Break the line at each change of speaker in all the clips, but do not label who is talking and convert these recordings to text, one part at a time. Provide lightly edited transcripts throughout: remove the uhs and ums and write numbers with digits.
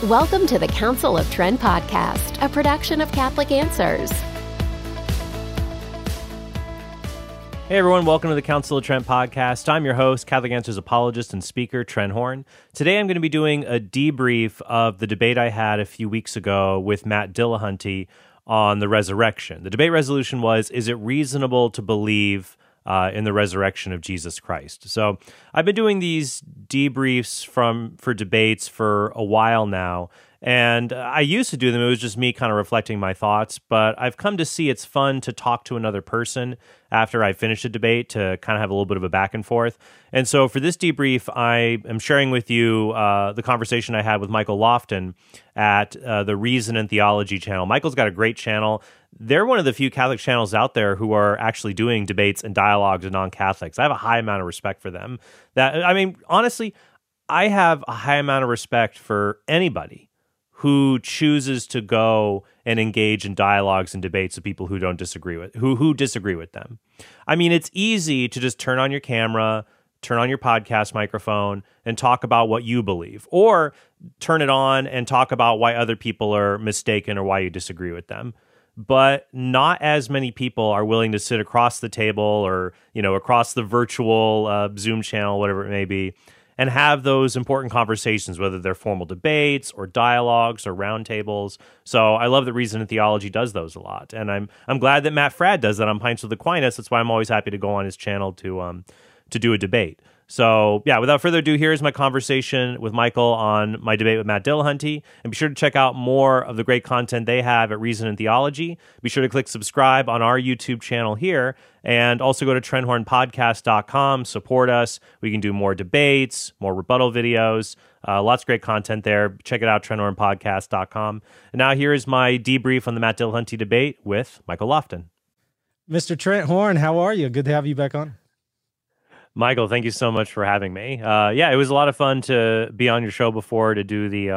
Welcome to the Council of Trent podcast, a production of Catholic Answers.
Hey everyone, welcome to the Council of Trent podcast. I'm your host, Catholic Answers apologist and speaker, Trent Horn. Today I'm going to be doing a debrief of the debate I had a few weeks ago with Matt Dillahunty on the resurrection. The debate resolution was, is it reasonable to believe in the resurrection of Jesus Christ? So I've been doing these debriefs for debates for a while now, and I used to do them. It was just me kind of reflecting my thoughts, but I've come to see it's fun to talk to another person after I finish a debate to kind of have a little bit of a back and forth. And so for this debrief, I am sharing with you the conversation I had with Michael Lofton at the Reason and Theology channel. Michael's got a great channel. They're one of the few Catholic channels out there who are actually doing debates and dialogues with non-Catholics. I have a high amount of respect for them. Honestly, I have a high amount of respect for anybody who chooses to go and engage in dialogues and debates with people who don't disagree with, who disagree with them. I mean, it's easy to just turn on your camera, turn on your podcast microphone, and talk about what you believe, or turn it on and talk about why other people are mistaken or why you disagree with them. But not as many people are willing to sit across the table or, across the virtual Zoom channel, whatever it may be, and have those important conversations, whether they're formal debates or dialogues or roundtables. So I love that Reason and Theology does those a lot. And I'm glad that Matt Fradd does that on Pints with Aquinas. That's why I'm always happy to go on his channel to do a debate. So, yeah, without further ado, here's my conversation with Michael on my debate with Matt Dillahunty. And be sure to check out more of the great content they have at Reason and Theology. Be sure to click subscribe on our YouTube channel here. And also go to TrentHornPodcast.com. Support us. We can do more debates, more rebuttal videos. Lots of great content there. Check it out, TrentHornPodcast.com. And now here is my debrief on the Matt Dillahunty debate with Michael Lofton.
Mr. Trent Horn, how are you? Good to have you back on.
Michael, thank you so much for having me. It was a lot of fun to be on your show before to do the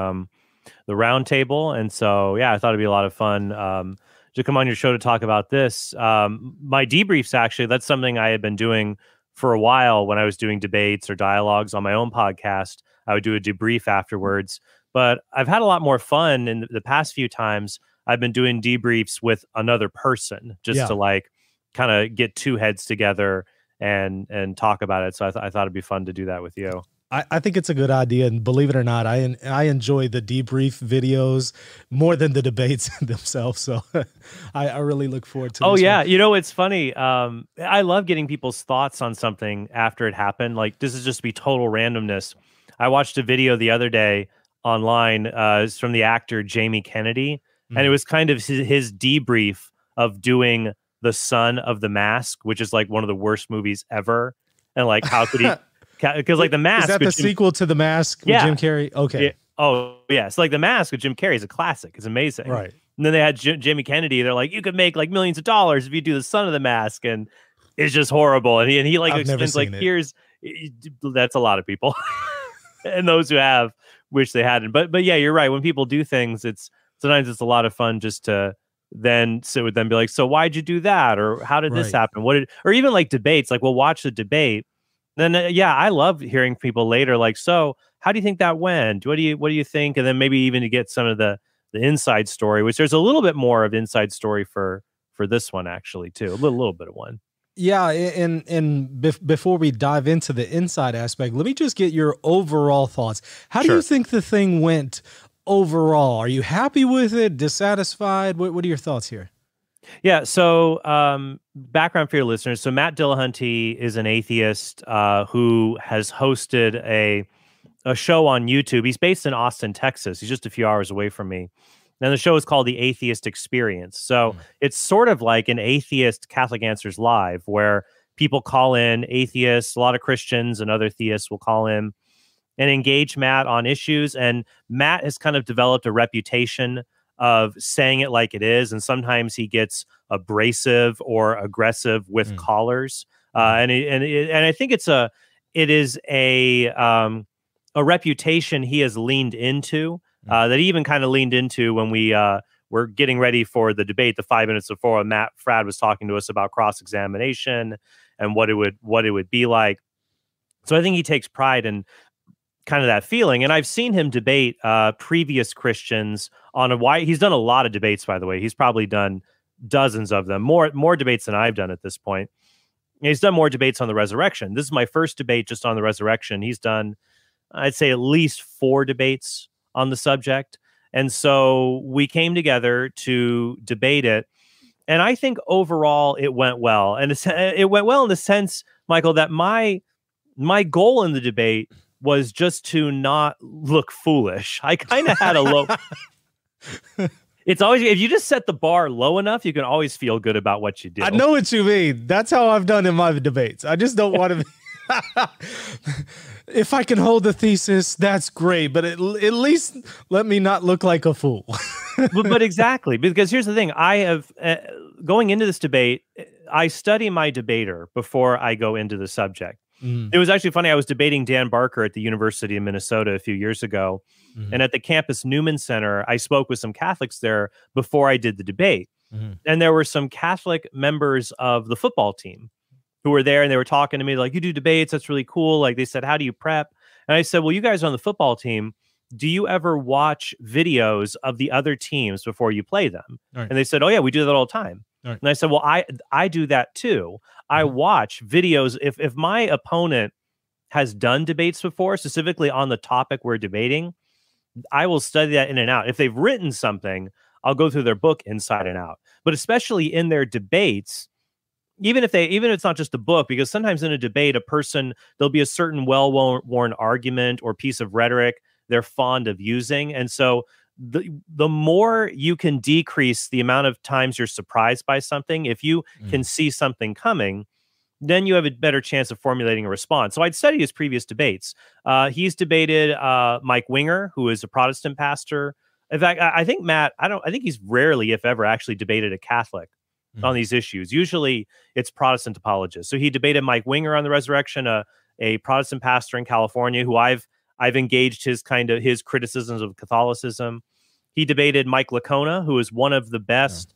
round table. And so, I thought it'd be a lot of fun to come on your show to talk about this. My debriefs, actually, that's something I had been doing for a while when I was doing debates or dialogues on my own podcast. I would do a debrief afterwards. But I've had a lot more fun in the past few times. I've been doing debriefs with another person just to kind of get two heads together and talk about it. So I thought it'd be fun to do that with you.
I think it's a good idea, and believe it or not, I enjoy the debrief videos more than the debates themselves. So I really look forward to.
Oh yeah,
one.
It's funny. I love getting people's thoughts on something after it happened. Like, this is just be total randomness. I watched a video the other day online. It's from the actor Jamie Kennedy, and it was kind of his debrief of doing The Son of the Mask, which is like one of the worst movies ever. And like, how could he? Because like The Mask,
is that the sequel to The Mask with Jim Carrey? Okay.
Yeah. Oh yeah. So like The Mask with Jim Carrey is a classic. It's amazing.
Right.
And then they had Jamie Kennedy. They're like, you could make like millions of dollars if you do The Son of the Mask, and it's just horrible. And he like explains like, that's a lot of people, and those who have wish they hadn't. But yeah, you're right. When people do things, sometimes it's a lot of fun just to then sit with them and be like, so why'd you do that? Or how did this happen? Or even like debates, like we'll watch the debate. Then I love hearing people later, like, so how do you think that went? What do you think? And then maybe even to get some of the inside story, which there's a little bit more of inside story for this one actually too, a little bit of one.
Yeah, and before we dive into the inside aspect, let me just get your overall thoughts. How do you think the thing went overall? Are you happy with it? Dissatisfied? What are your thoughts here?
Yeah, so background for your listeners. So Matt Dillahunty is an atheist who has hosted a show on YouTube. He's based in Austin, Texas. He's just a few hours away from me. And the show is called The Atheist Experience. So it's sort of like an atheist Catholic Answers Live, where people call in, atheists, a lot of Christians and other theists will call in and engage Matt on issues. And Matt has kind of developed a reputation of saying it like it is. And sometimes he gets abrasive or aggressive with callers. And I think it is a reputation he has leaned into, that he even kind of leaned into when we were getting ready for the debate, the 5 minutes before. Matt Fradd was talking to us about cross-examination and what it would be like. So I think he takes pride in kind of that feeling. And I've seen him debate previous Christians on a why. He's done a lot of debates, by the way. He's probably done dozens of them, more debates than I've done at this point. He's done more debates on the resurrection. This is my first debate just on the resurrection. He's done, I'd say, at least 4 debates on the subject. And so we came together to debate it. And I think overall it went well. And it went well in the sense, Michael, that my goal in the debate was just to not look foolish. I kind of had a low... It's always, if you just set the bar low enough, you can always feel good about what you do.
I know what you mean. That's how I've done in my debates. I just don't want to be... If I can hold the thesis, that's great. But at least let me not look like a fool.
but exactly, because here's the thing. I have, going into this debate, I study my debater before I go into the subject. It was actually funny. I was debating Dan Barker at the University of Minnesota a few years ago. And at the campus Newman Center, I spoke with some Catholics there before I did the debate. And there were some Catholic members of the football team who were there, and they were talking to me like, you do debates, that's really cool. Like, they said, how do you prep? And I said, well, you guys are on the football team, do you ever watch videos of the other teams before you play them? Right. And they said, oh yeah, we do that all the time. Right. And I said, well, I do that too. I watch videos. If my opponent has done debates before, specifically on the topic we're debating, I will study that in and out. If they've written something, I'll go through their book inside and out. But especially in their debates, even if it's not just the book, because sometimes in a debate, there'll be a certain well-worn argument or piece of rhetoric they're fond of using. And so the more you can decrease the amount of times you're surprised by something, if you can see something coming, then you have a better chance of formulating a response. So I'd studied his previous debates. He's debated Mike Winger, who is a Protestant pastor. In fact, I think Matt, I think he's rarely, if ever, actually debated a Catholic on these issues. Usually it's Protestant apologists. So he debated Mike Winger on the resurrection, a Protestant pastor in California who I've engaged his criticisms of Catholicism. He debated Mike Licona, who is one of the best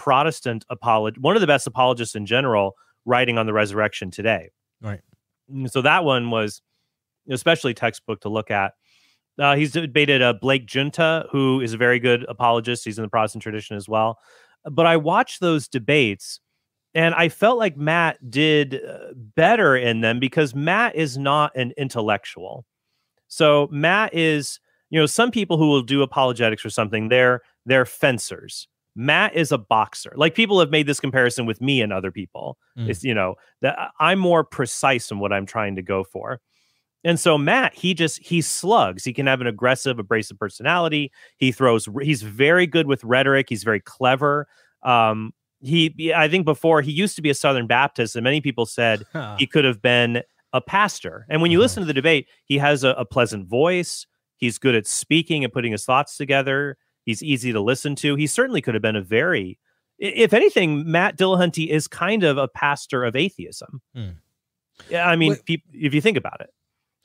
one of the best apologists in general, writing on the resurrection today. Right. So that one was especially textbook to look at. He's debated Blake Junta, who is a very good apologist. He's in the Protestant tradition as well. But I watched those debates, and I felt like Matt did better in them because Matt is not an intellectual. So Matt is, some people who will do apologetics or something, they're fencers. Matt is a boxer. Like, people have made this comparison with me and other people. It's, that I'm more precise in what I'm trying to go for. And so Matt, he slugs. He can have an aggressive, abrasive personality. He's very good with rhetoric. He's very clever. I think before, he used to be a Southern Baptist, and many people said he could have been a pastor. And when you listen to the debate, he has a pleasant voice. He's good at speaking and putting his thoughts together. He's easy to listen to. He certainly could have been if anything, Matt Dillahunty is kind of a pastor of atheism. Yeah, I mean, if you think about it.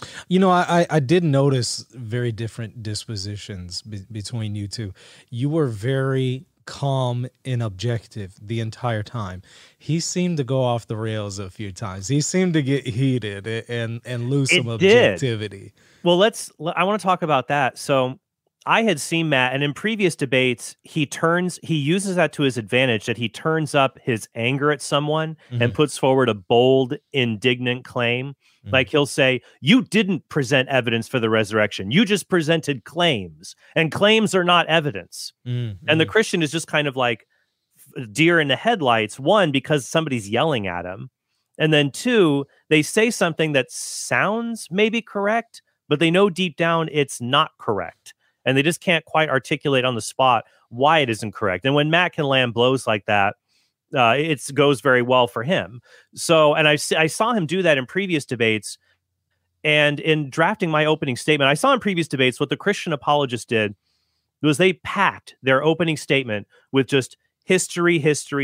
I did notice very different dispositions between you two. You were very calm and objective the entire time. He seemed to go off the rails a few times. He seemed to get heated and lose some objectivity.
Well, I want to talk about that. So I had seen Matt, and in previous debates, he uses that to his advantage, that he turns up his anger at someone and puts forward a bold, indignant claim. Like, he'll say, you didn't present evidence for the resurrection. You just presented claims, and claims are not evidence. And the Christian is just kind of like deer in the headlights. One, because somebody's yelling at him. And then two, they say something that sounds maybe correct, but they know deep down it's not correct. And they just can't quite articulate on the spot why it isn't correct. And when Matt can land blows like that, it goes very well for him. So, and I saw him do that in previous debates. And in drafting my opening statement, I saw in previous debates what the Christian apologists did was they packed their opening statement with just history.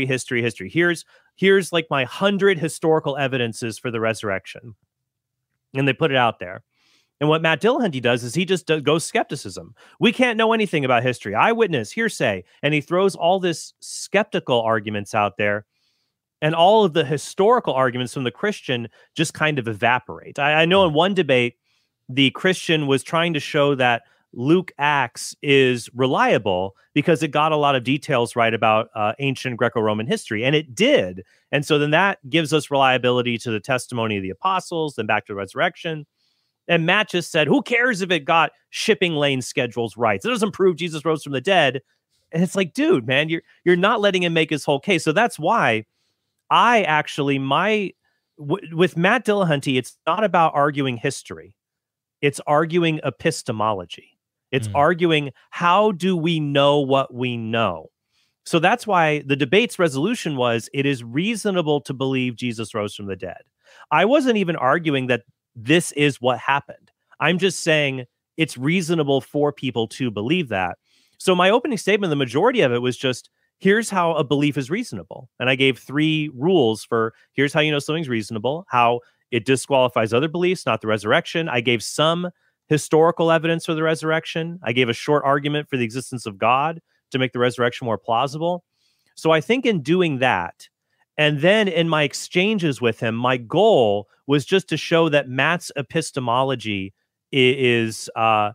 Here's like my 100 historical evidences for the resurrection. And they put it out there. And what Matt Dillahunty does is he just goes skepticism. We can't know anything about history. Eyewitness, hearsay. And he throws all this skeptical arguments out there. And all of the historical arguments from the Christian just kind of evaporate. I know in one debate, the Christian was trying to show that Luke Acts is reliable because it got a lot of details right about ancient Greco-Roman history, and it did. And so then that gives us reliability to the testimony of the apostles, then back to the resurrection. And Matt just said, who cares if it got shipping lane schedules right? It doesn't prove Jesus rose from the dead. And it's like, dude, man, you're not letting him make his whole case. So that's why I actually, with Matt Dillahunty, it's not about arguing history. It's arguing epistemology. It's arguing, how do we know what we know? So that's why the debate's resolution was, it is reasonable to believe Jesus rose from the dead. I wasn't even arguing that this is what happened. I'm just saying it's reasonable for people to believe that. So my opening statement, the majority of it was just, here's how a belief is reasonable. And I gave 3 rules for, here's how you know something's reasonable, how it disqualifies other beliefs, not the resurrection. I gave some historical evidence for the resurrection. I gave a short argument for the existence of God to make the resurrection more plausible. So I think in doing that, and then in my exchanges with him, my goal was just to show that Matt's epistemology is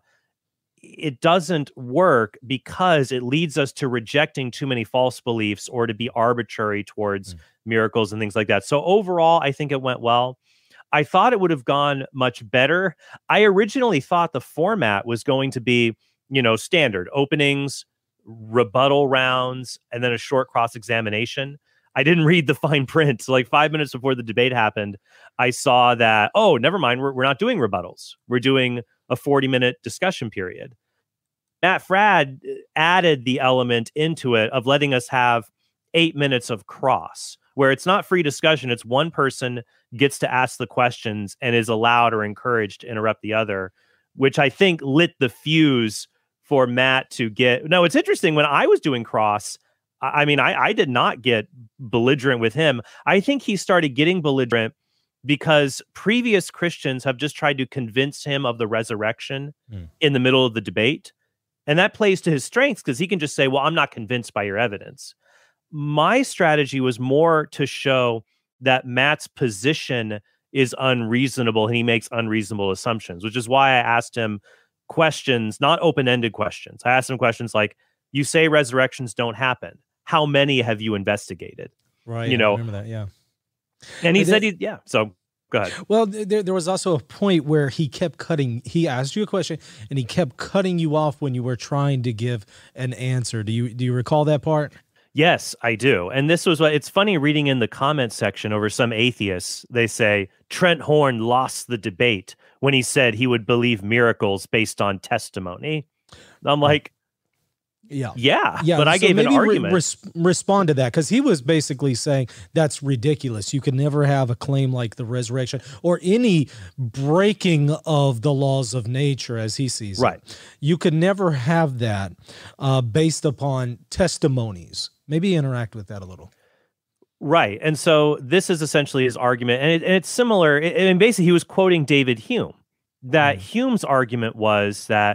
it doesn't work because it leads us to rejecting too many false beliefs or to be arbitrary towards miracles and things like that. So overall, I think it went well. I thought it would have gone much better. I originally thought the format was going to be, standard openings, rebuttal rounds, and then a short cross-examination. I didn't read the fine print. So like 5 minutes before the debate happened, I saw that, oh, never mind, we're not doing rebuttals. We're doing a 40-minute discussion period. Matt Fradd added the element into it of letting us have 8 minutes of cross, where it's not free discussion. It's one person gets to ask the questions and is allowed or encouraged to interrupt the other, which I think lit the fuse for Matt to get. Now, it's interesting, when I was doing cross, I did not get belligerent with him. I think he started getting belligerent because previous Christians have just tried to convince him of the resurrection in the middle of the debate. And that plays to his strengths because he can just say, well, I'm not convinced by your evidence. My strategy was more to show that Matt's position is unreasonable and he makes unreasonable assumptions, which is why I asked him questions, not open-ended questions. I asked him questions like, you say resurrections don't happen. How many have you investigated?
Right. I remember that. Yeah.
And he said, so go ahead.
Well, there was also a point where he kept cutting. He asked you a question and he kept cutting you off when you were trying to give an answer. Do you recall that part?
Yes, I do. And this was what it's funny reading in the comments section over some atheists. They say Trent Horn lost the debate when he said he would believe miracles based on testimony. I'm like, yeah, but I gave an argument.
Respond to that, because he was basically saying that's ridiculous. You can never have a claim like the resurrection or any breaking of the laws of nature as he sees it. You could never have that based upon testimonies. Maybe interact with that a little.
Right. And so this is essentially his argument. And it's similar. And basically, he was quoting David Hume, that Hume's argument was that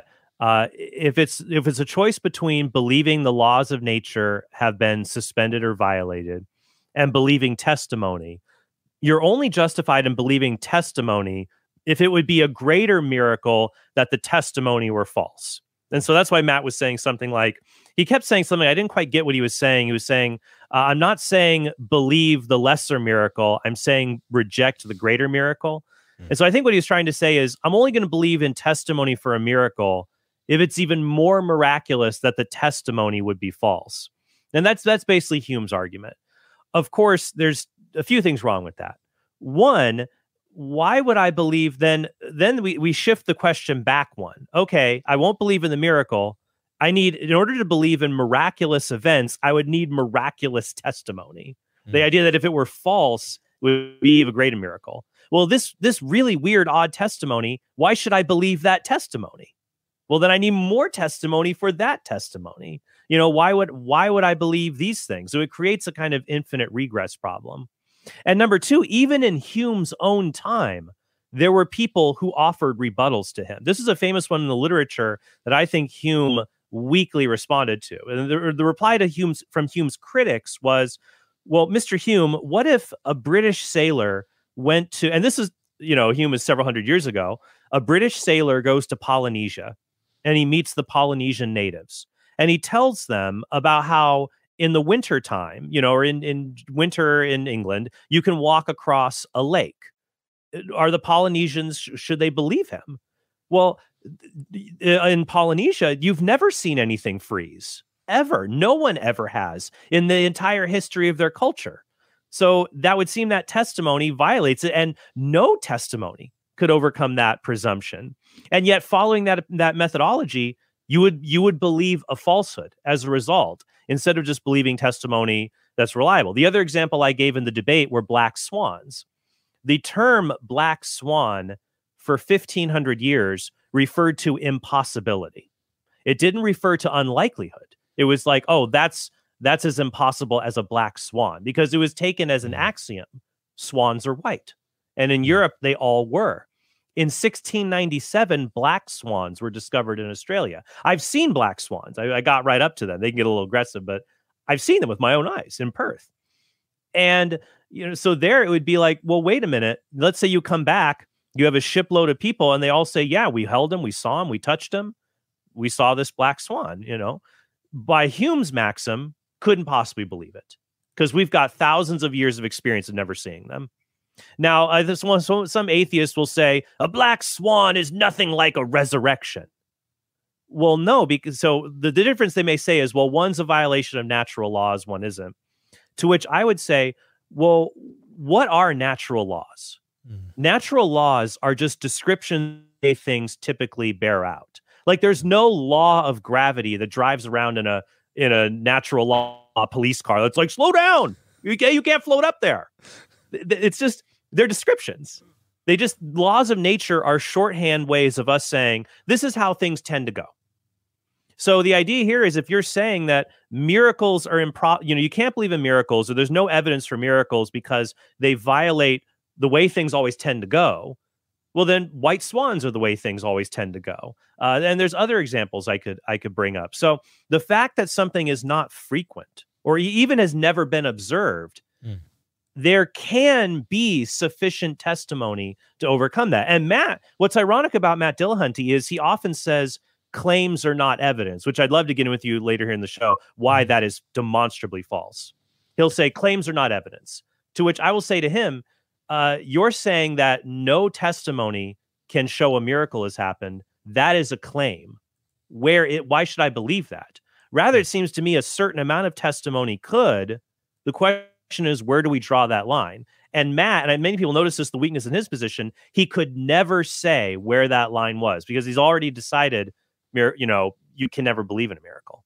if it's a choice between believing the laws of nature have been suspended or violated and believing testimony, you're only justified in believing testimony if it would be a greater miracle that the testimony were false. And so that's why Matt was saying something like, he kept saying something, I didn't quite get what he was saying. He was saying, I'm not saying believe the lesser miracle. I'm saying reject the greater miracle. And so I think what he was trying to say is, I'm only going to believe in testimony for a miracle if it's even more miraculous that the testimony would be false. And that's basically Hume's argument. Of course, there's a few things wrong with that. One, why would I believe then we shift the question back one. Okay, I won't believe in the miracle. In order to believe in miraculous events, I would need miraculous testimony. The idea that if it were false, it would be a greater miracle. Well, this really weird, odd testimony, why should I believe that testimony? Well, then I need more testimony for that testimony. Why would I believe these things? So it creates a kind of infinite regress problem. And number two, even in Hume's own time, there were people who offered rebuttals to him. This is a famous one in the literature that I think Hume weakly responded to. And the reply to from Hume's critics was, well, Mr. Hume, what if a British sailor went to, and this is, Hume is several hundred years ago, A British sailor goes to Polynesia and he meets the Polynesian natives. And he tells them about how in the winter time, or in winter in England, you can walk across a lake. Are the Polynesians, should they believe him? Well, in Polynesia, you've never seen anything freeze, ever. No one ever has in the entire history of their culture. So that would seem that testimony violates it, and no testimony could overcome that presumption. And yet, following that methodology, you would believe a falsehood as a result, instead of just believing testimony that's reliable. The other example I gave in the debate were black swans. The term black swan for 1,500 years referred to impossibility. It didn't refer to unlikelihood. It was like, oh, that's as impossible as a black swan, because it was taken as an axiom. Swans are white. And in Europe, they all were. In 1697, black swans were discovered in Australia. I've seen black swans. I got right up to them. They can get a little aggressive, but I've seen them with my own eyes in Perth. And, so there it would be like, well, wait a minute. Let's say you come back, you have a shipload of people, and they all say, yeah, we held him, we saw him, we touched him, we saw this black swan, By Hume's maxim, couldn't possibly believe it, because we've got thousands of years of experience of never seeing them. Now, some atheists will say a black swan is nothing like a resurrection. Well, no, because the difference they may say is, well, one's a violation of natural laws, one isn't. To which I would say, well, what are natural laws? Natural laws are just descriptions of things typically bear out. Like, there's no law of gravity that drives around in a natural law police car that's like, slow down, you can't float up there. It's just, they're descriptions. Laws of nature are shorthand ways of us saying, this is how things tend to go. So the idea here is, if you're saying that miracles are you can't believe in miracles, or there's no evidence for miracles because they violate the way things always tend to go, well, then white swans are the way things always tend to go. And there's other examples I could bring up. So the fact that something is not frequent, or even has never been observed, there can be sufficient testimony to overcome that. And what's ironic about Matt Dillahunty is he often says claims are not evidence, which I'd love to get in with you later here in the show, why that is demonstrably false. He'll say claims are not evidence, to which I will say to him, you're saying that no testimony can show a miracle has happened. That is a claim. Why should I believe that? Rather, it seems to me a certain amount of testimony could. The question is, where do we draw that line? And Matt, and many people notice this, the weakness in his position, he could never say where that line was, because he's already decided, you can never believe in a miracle.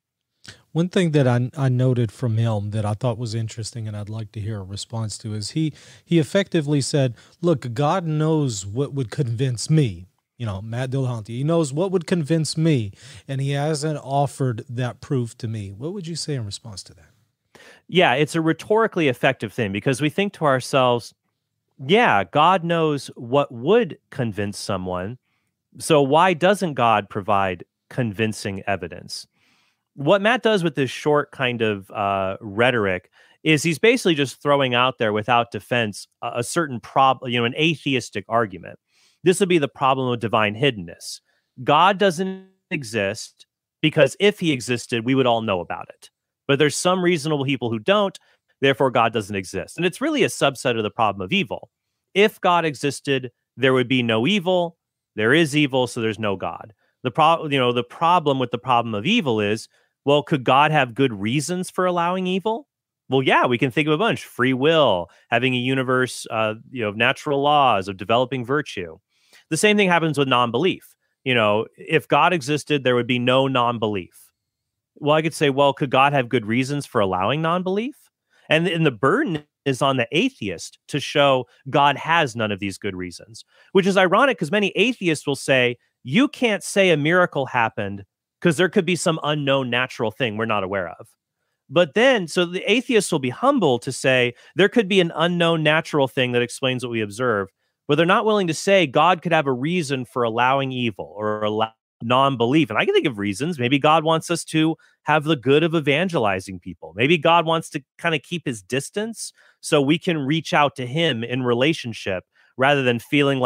One thing that I noted from him that I thought was interesting, and I'd like to hear a response to, is he effectively said, look, God knows what would convince me. Matt Dillahunty, he knows what would convince me, and he hasn't offered that proof to me. What would you say in response to that?
Yeah, it's a rhetorically effective thing, because we think to ourselves, yeah, God knows what would convince someone. So why doesn't God provide convincing evidence? What Matt does with this short kind of rhetoric is he's basically just throwing out there without defense a certain problem, an atheistic argument. This would be the problem of divine hiddenness. God doesn't exist because if he existed, we would all know about it. But there's some reasonable people who don't, therefore God doesn't exist. And it's really a subset of the problem of evil. If God existed, there would be no evil. There is evil, so there's no God. The problem with the problem of evil is, well, could God have good reasons for allowing evil? Well, yeah, we can think of a bunch. Free will, having a universe, of natural laws, of developing virtue. The same thing happens with non-belief. If God existed, there would be no non-belief. Well, I could say, well, could God have good reasons for allowing non-belief? And the burden is on the atheist to show God has none of these good reasons, which is ironic because many atheists will say, you can't say a miracle happened because there could be some unknown natural thing we're not aware of. But then, so the atheists will be humble to say there could be an unknown natural thing that explains what we observe, but they're not willing to say God could have a reason for allowing evil or non-belief. And I can think of reasons. Maybe God wants us to have the good of evangelizing people. Maybe God wants to kind of keep his distance so we can reach out to him in relationship rather than feeling like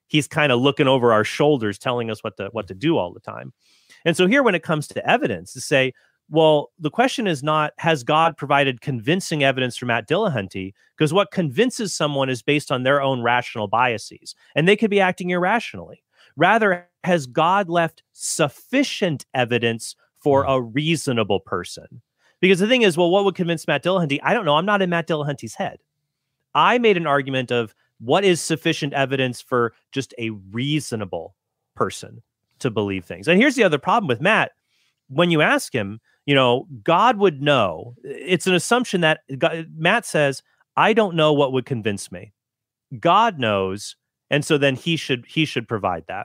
he's kind of looking over our shoulders, telling us what to do all the time. And so here, when it comes to evidence, to say, well, the question is not, has God provided convincing evidence for Matt Dillahunty? Because what convinces someone is based on their own rational biases, and they could be acting irrationally. Rather, has God left sufficient evidence for a reasonable person? Because the thing is, well, what would convince Matt Dillahunty? I don't know. I'm not in Matt Dillahunty's head. I made an argument of what is sufficient evidence for just a reasonable person to believe things. And here's the other problem with Matt. When you ask him, God would know. It's an assumption that Matt says, I don't know what would convince me. God knows. And so then he should provide that.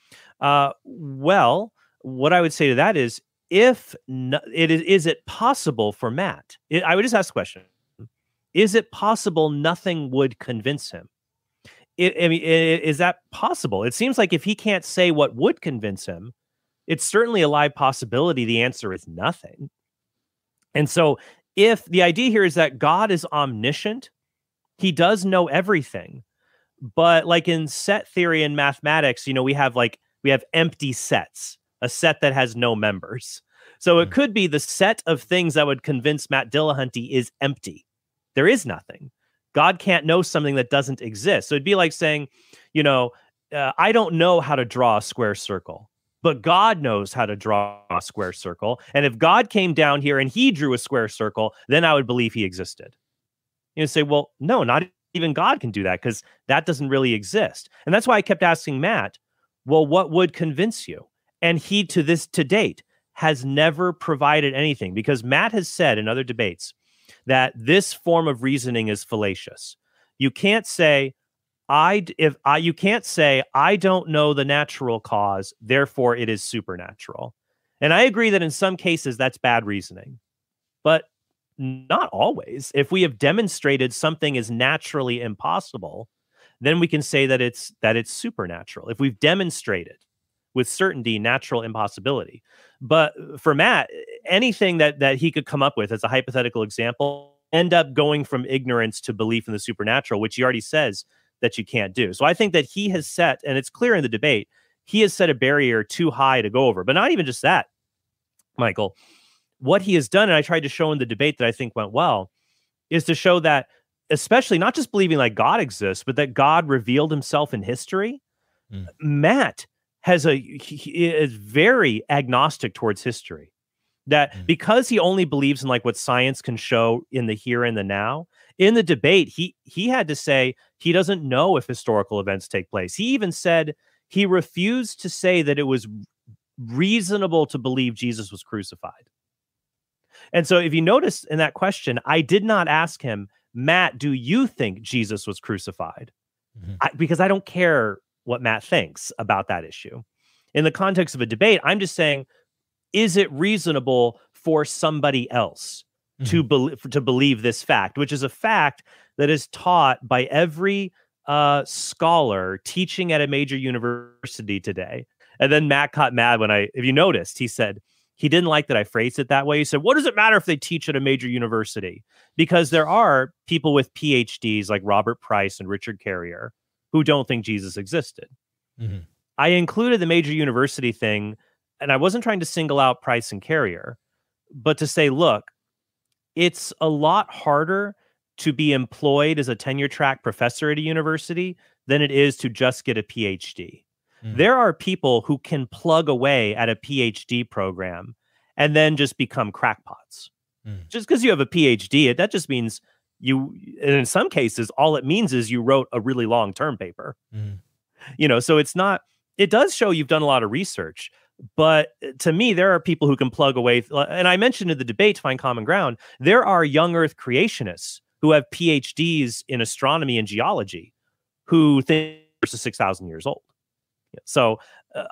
Well, what I would say to that is, is it possible for Matt? I would just ask the question, is it possible nothing would convince him? Is that possible? It seems like if he can't say what would convince him, it's certainly a live possibility the answer is nothing. And so if the idea here is that God is omniscient, he does know everything. But like in set theory and mathematics, we have empty sets, a set that has no members. So it could be the set of things that would convince Matt Dillahunty is empty. There is nothing. God can't know something that doesn't exist. So it'd be like saying, I don't know how to draw a square circle, but God knows how to draw a square circle. And if God came down here and he drew a square circle, then I would believe he existed. You say, well, no, not even God can do that, because that doesn't really exist. And that's why I kept asking Matt, well, what would convince you? And he, to date, has never provided anything, because Matt has said in other debates that this form of reasoning is fallacious. You can't say, I don't know the natural cause, therefore it is supernatural. And I agree that in some cases that's bad reasoning, but not always. If we have demonstrated something is naturally impossible, then we can say that it's supernatural. If we've demonstrated with certainty natural impossibility. But for Matt, anything that he could come up with as a hypothetical example end up going from ignorance to belief in the supernatural, which he already says that you can't do. So I think that he has set, and it's clear in the debate, he has set a barrier too high to go over. But not even just that, Michael. What he has done, and I tried to show in the debate that I think went well, is to show that, especially not just believing like God exists, but that God revealed himself in history. Matt he is very agnostic towards history. That because he only believes in like what science can show in the here and the now, in the debate, he had to say he doesn't know if historical events take place. He even said he refused to say that it was reasonable to believe Jesus was crucified. And so if you notice in that question, I did not ask him, Matt, do you think Jesus was crucified? Because I don't care what Matt thinks about that issue. In the context of a debate, I'm just saying, is it reasonable for somebody else to believe this fact, which is a fact that is taught by every scholar teaching at a major university today? And then Matt got mad if you noticed, he said he didn't like that I phrased it that way. He said, what does it matter if they teach at a major university? Because there are people with PhDs like Robert Price and Richard Carrier who don't think Jesus existed. I included the major university thing, and I wasn't trying to single out Price and Carrier, but to say, look, it's a lot harder to be employed as a tenure track professor at a university than it is to just get a PhD. There are people who can plug away at a PhD program and then just become crackpots. Just because you have a PhD, that just means and in some cases, all it means is you wrote a really long term paper. So it does show you've done a lot of research. But to me, there are people who can plug away. And I mentioned in the debate to find common ground, there are young Earth creationists who have PhDs in astronomy and geology who think Earth is 6,000 years old. So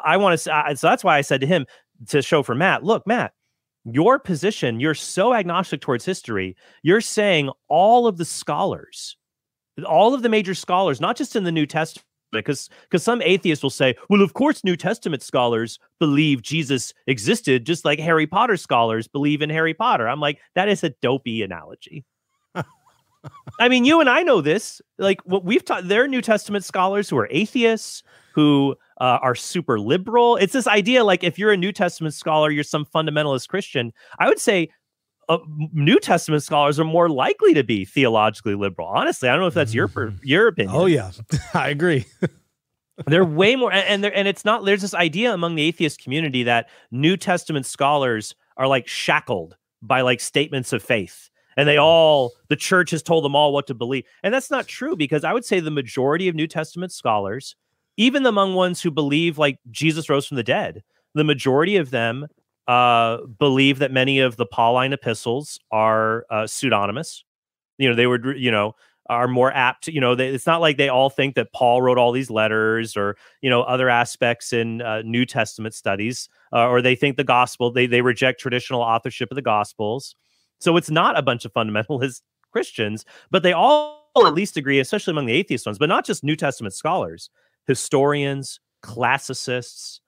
so that's why I said to him, to show for Matt, look, Matt, your position, you're so agnostic towards history. You're saying all of the scholars, all of the major scholars, not just in the New Testament, because some atheists will say, well, of course, New Testament scholars believe Jesus existed, just like Harry Potter scholars believe in Harry Potter. I'm like, that is a dopey analogy. I mean, you and I know this. Like, what we've taught, there are New Testament scholars who are atheists, who are super liberal. It's this idea, like, if you're a New Testament scholar, you're some fundamentalist Christian. I would say New Testament scholars are more likely to be theologically liberal. Honestly, I don't know if that's your opinion.
Oh yeah, I agree.
They're way more, and it's not. There's this idea among the atheist community that New Testament scholars are like shackled by like statements of faith, and the church has told them all what to believe, and that's not true, because I would say the majority of New Testament scholars, even among ones who believe like Jesus rose from the dead, the majority of them believe that many of the Pauline epistles are pseudonymous. They would, are more apt to, it's not like they all think that Paul wrote all these letters or, other aspects in New Testament studies, or they think the gospel, they reject traditional authorship of the gospels. So it's not a bunch of fundamentalist Christians, but they all at least agree, especially among the atheist ones, but not just New Testament scholars, historians, classicists,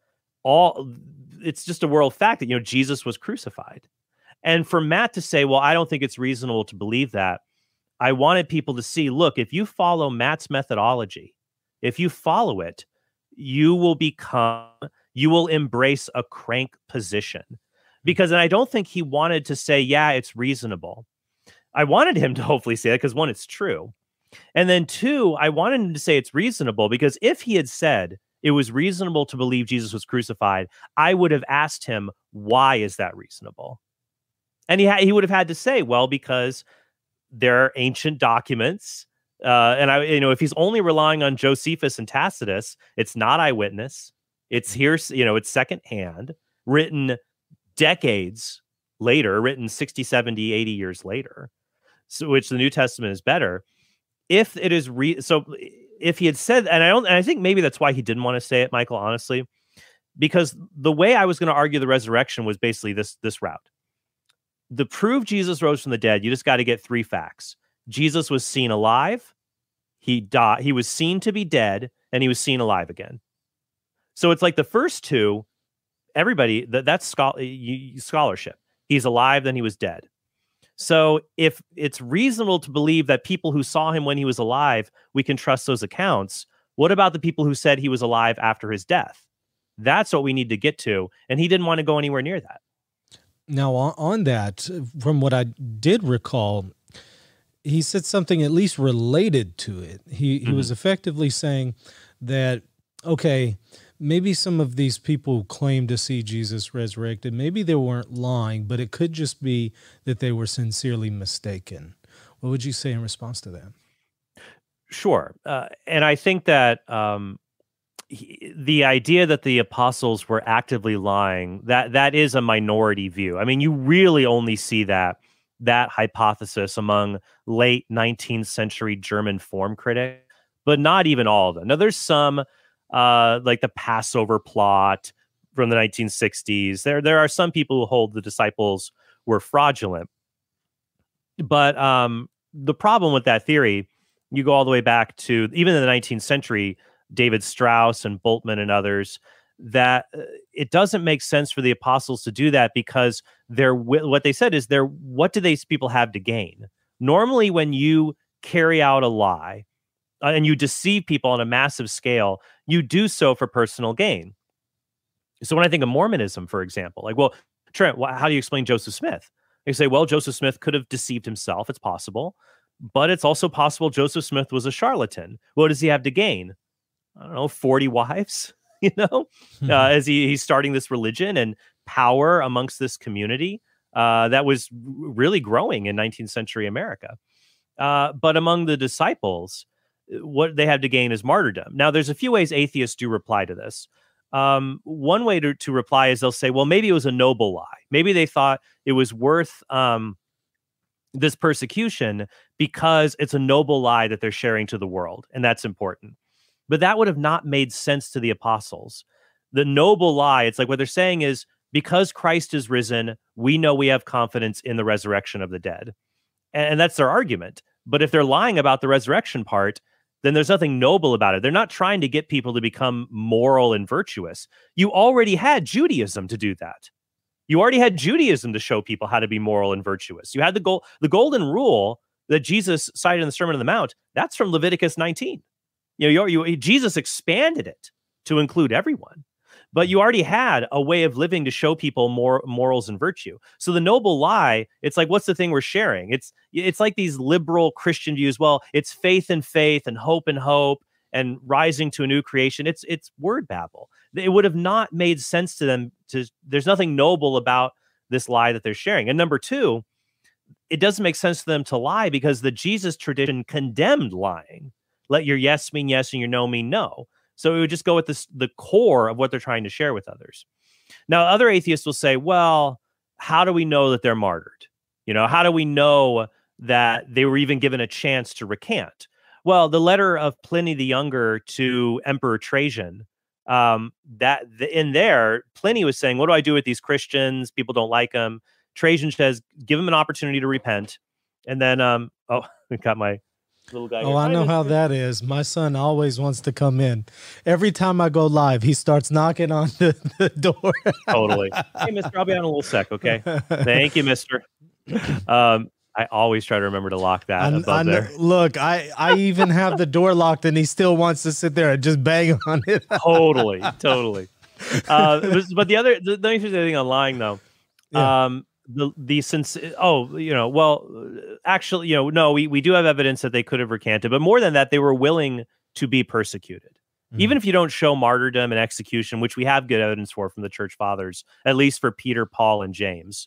it's just a world fact that, Jesus was crucified. And for Matt to say, well, I don't think it's reasonable to believe that, I wanted people to see, look, if you follow Matt's methodology, if you follow it, you will embrace a crank position. And I don't think he wanted to say, yeah, it's reasonable. I wanted him to hopefully say that because, one, it's true. And then two, I wanted him to say it's reasonable because if he had said it was reasonable to believe Jesus was crucified, I would have asked him, why is that reasonable? And he would have had to say, well, because there are ancient documents. And if he's only relying on Josephus and Tacitus, it's not eyewitness. It's here, it's secondhand, written decades later, written 60, 70, 80 years later, so which the New Testament is better. If it is if he had said, and I think maybe that's why he didn't want to say it, Michael, honestly, because the way I was going to argue the resurrection was basically this route. To prove Jesus rose from the dead, you just got to get three facts. Jesus was seen alive, he died, he was seen to be dead, and he was seen alive again. So it's like the first two, everybody, that's scholarship. He's alive, then he was dead. So if it's reasonable to believe that people who saw him when he was alive, we can trust those accounts, what about the people who said he was alive after his death? That's what we need to get to. And he didn't want to go anywhere near that.
Now, on that, from what I did recall, he said something at least related to it. He was effectively saying that, okay, maybe some of these people claim to see Jesus resurrected. Maybe they weren't lying, but it could just be that they were sincerely mistaken. What would you say in response to that?
Sure. And I think that the idea that the apostles were actively lying, that is a minority view. I mean, you really only see that hypothesis among late 19th century German form critics, but not even all of them. Now, there's some like the Passover plot from the 1960s. There are some people who hold the disciples were fraudulent. But the problem with that theory, you go all the way back to even in the 19th century, David Strauss and Bultmann and others, that it doesn't make sense for the apostles to do that because what they said is what do these people have to gain? Normally, when you carry out a lie and you deceive people on a massive scale, you do so for personal gain. So when I think of Mormonism, for example, like, well, Trent, how do you explain Joseph Smith? You say, well, Joseph Smith could have deceived himself. It's possible. But it's also possible Joseph Smith was a charlatan. What does he have to gain? I don't know, 40 wives, as he's starting this religion and power amongst this community that was really growing in 19th century America. But among the disciples, what they have to gain is martyrdom. Now, there's a few ways atheists do reply to this. One way to reply is they'll say, well, maybe it was a noble lie. Maybe they thought it was worth this persecution because it's a noble lie that they're sharing to the world, and that's important. But that would have not made sense to the apostles. The noble lie, it's like what they're saying is, because Christ is risen, we know we have confidence in the resurrection of the dead. And that's their argument. But if they're lying about the resurrection part, then there's nothing noble about it. They're not trying to get people to become moral and virtuous. You already had Judaism to do that. You already had Judaism to show people how to be moral and virtuous. You had the golden rule that Jesus cited in the Sermon on the Mount, that's from Leviticus 19. Jesus expanded it to include everyone. But you already had a way of living to show people more morals and virtue. So the noble lie, it's like, what's the thing we're sharing? It's like these liberal Christian views. Well, it's faith and hope and rising to a new creation. It's word babble. It would have not made sense to them. There's nothing noble about this lie that they're sharing. And number two, it doesn't make sense to them to lie because the Jesus tradition condemned lying. Let your yes mean yes and your no mean no. So it would just go with the core of what they're trying to share with others. Now, other atheists will say, well, how do we know that they're martyred? How do we know that they were even given a chance to recant? Well, the letter of Pliny the Younger to Emperor Trajan, in there, Pliny was saying, what do I do with these Christians? People don't like them. Trajan says, give them an opportunity to repent. And then, we got my little guy.
Oh, I know how that is. My son always wants to come in. Every time I go live, he starts knocking on the door.
Totally. Hey, mister, I'll be on a little sec, okay? Thank you, mister. I always try to remember to lock that above there.
Look, I even have the door locked, and he still wants to sit there and just bang on it.
Totally. But the interesting thing on lying, though, actually, no, we do have evidence that they could have recanted, but more than that, they were willing to be persecuted. Even if you don't show martyrdom and execution, which we have good evidence for from the church fathers, at least for Peter, Paul, and James.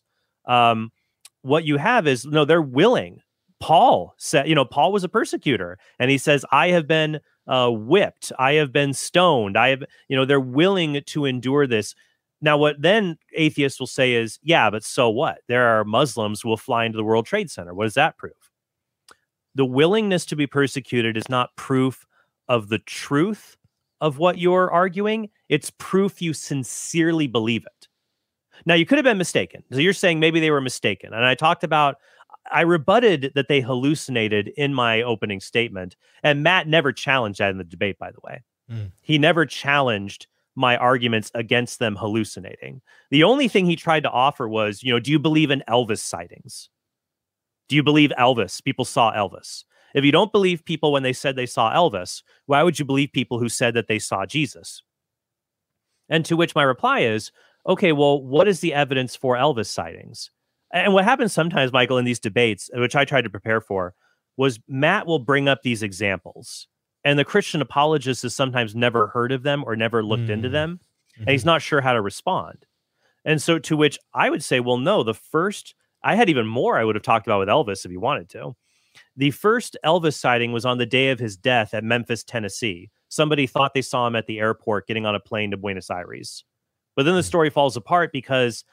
What you have is, no, they're willing. Paul said, Paul was a persecutor, and he says, I have been whipped, I have been stoned, they're willing to endure this. Now, what then atheists will say is, yeah, but so what? There are Muslims who will fly into the World Trade Center. What does that prove? The willingness to be persecuted is not proof of the truth of what you're arguing. It's proof you sincerely believe it. Now, you could have been mistaken. So you're saying maybe they were mistaken. And I rebutted that they hallucinated in my opening statement. And Matt never challenged that in the debate, by the way. He never challenged my arguments against them hallucinating. The only thing he tried to offer was, do you believe in Elvis sightings? Do you believe people saw Elvis? If you don't believe people when they said they saw Elvis, why would you believe people who said that they saw Jesus? And to which my reply is, okay, well, what is the evidence for Elvis sightings? And what happens sometimes, Michael, in these debates, which I tried to prepare for, was Matt will bring up these examples. And the Christian apologist has sometimes never heard of them or never looked into them. And he's not sure how to respond. And so to which I would say, well, no, I had even more I would have talked about with Elvis if he wanted to. The first Elvis sighting was on the day of his death at Memphis, Tennessee. Somebody thought they saw him at the airport getting on a plane to Buenos Aires. But then the story falls apart because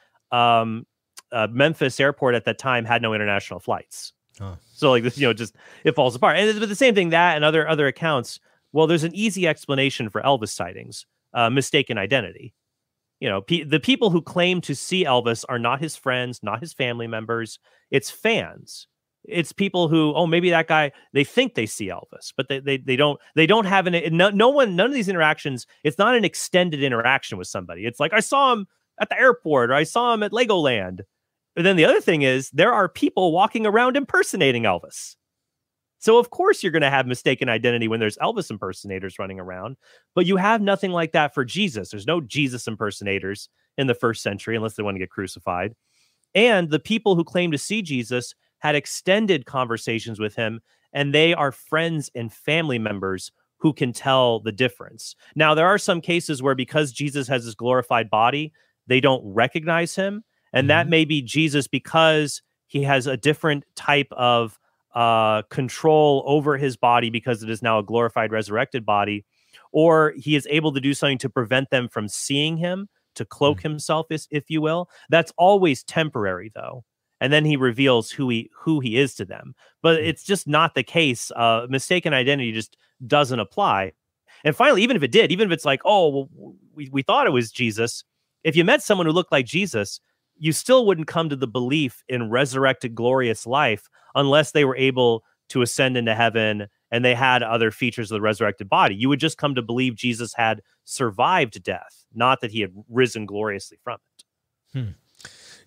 Memphis airport at that time had no international flights. So like this, just it falls apart. But the same thing that and other accounts. Well, there's an easy explanation for Elvis sightings: mistaken identity. The people who claim to see Elvis are not his friends, not his family members. It's fans. It's people who, maybe that guy, they think they see Elvis, but they don't have none of these interactions. It's not an extended interaction with somebody. It's like, I saw him at the airport, or I saw him at Legoland. But then the other thing is, there are people walking around impersonating Elvis. So of course you're going to have mistaken identity when there's Elvis impersonators running around, but you have nothing like that for Jesus. There's no Jesus impersonators in the first century, unless they want to get crucified. And the people who claim to see Jesus had extended conversations with him, and they are friends and family members who can tell the difference. Now, there are some cases where, because Jesus has his glorified body, they don't recognize him. And that may be Jesus because he has a different type of control over his body because it is now a glorified, resurrected body, or he is able to do something to prevent them from seeing him, to cloak himself, if you will. That's always temporary, though. And then he reveals who he is to them. But it's just not the case. Mistaken identity just doesn't apply. And finally, even if it did, even if it's like, we thought it was Jesus, if you met someone who looked like Jesus, you still wouldn't come to the belief in resurrected, glorious life unless they were able to ascend into heaven and they had other features of the resurrected body. You would just come to believe Jesus had survived death, not that he had risen gloriously from it.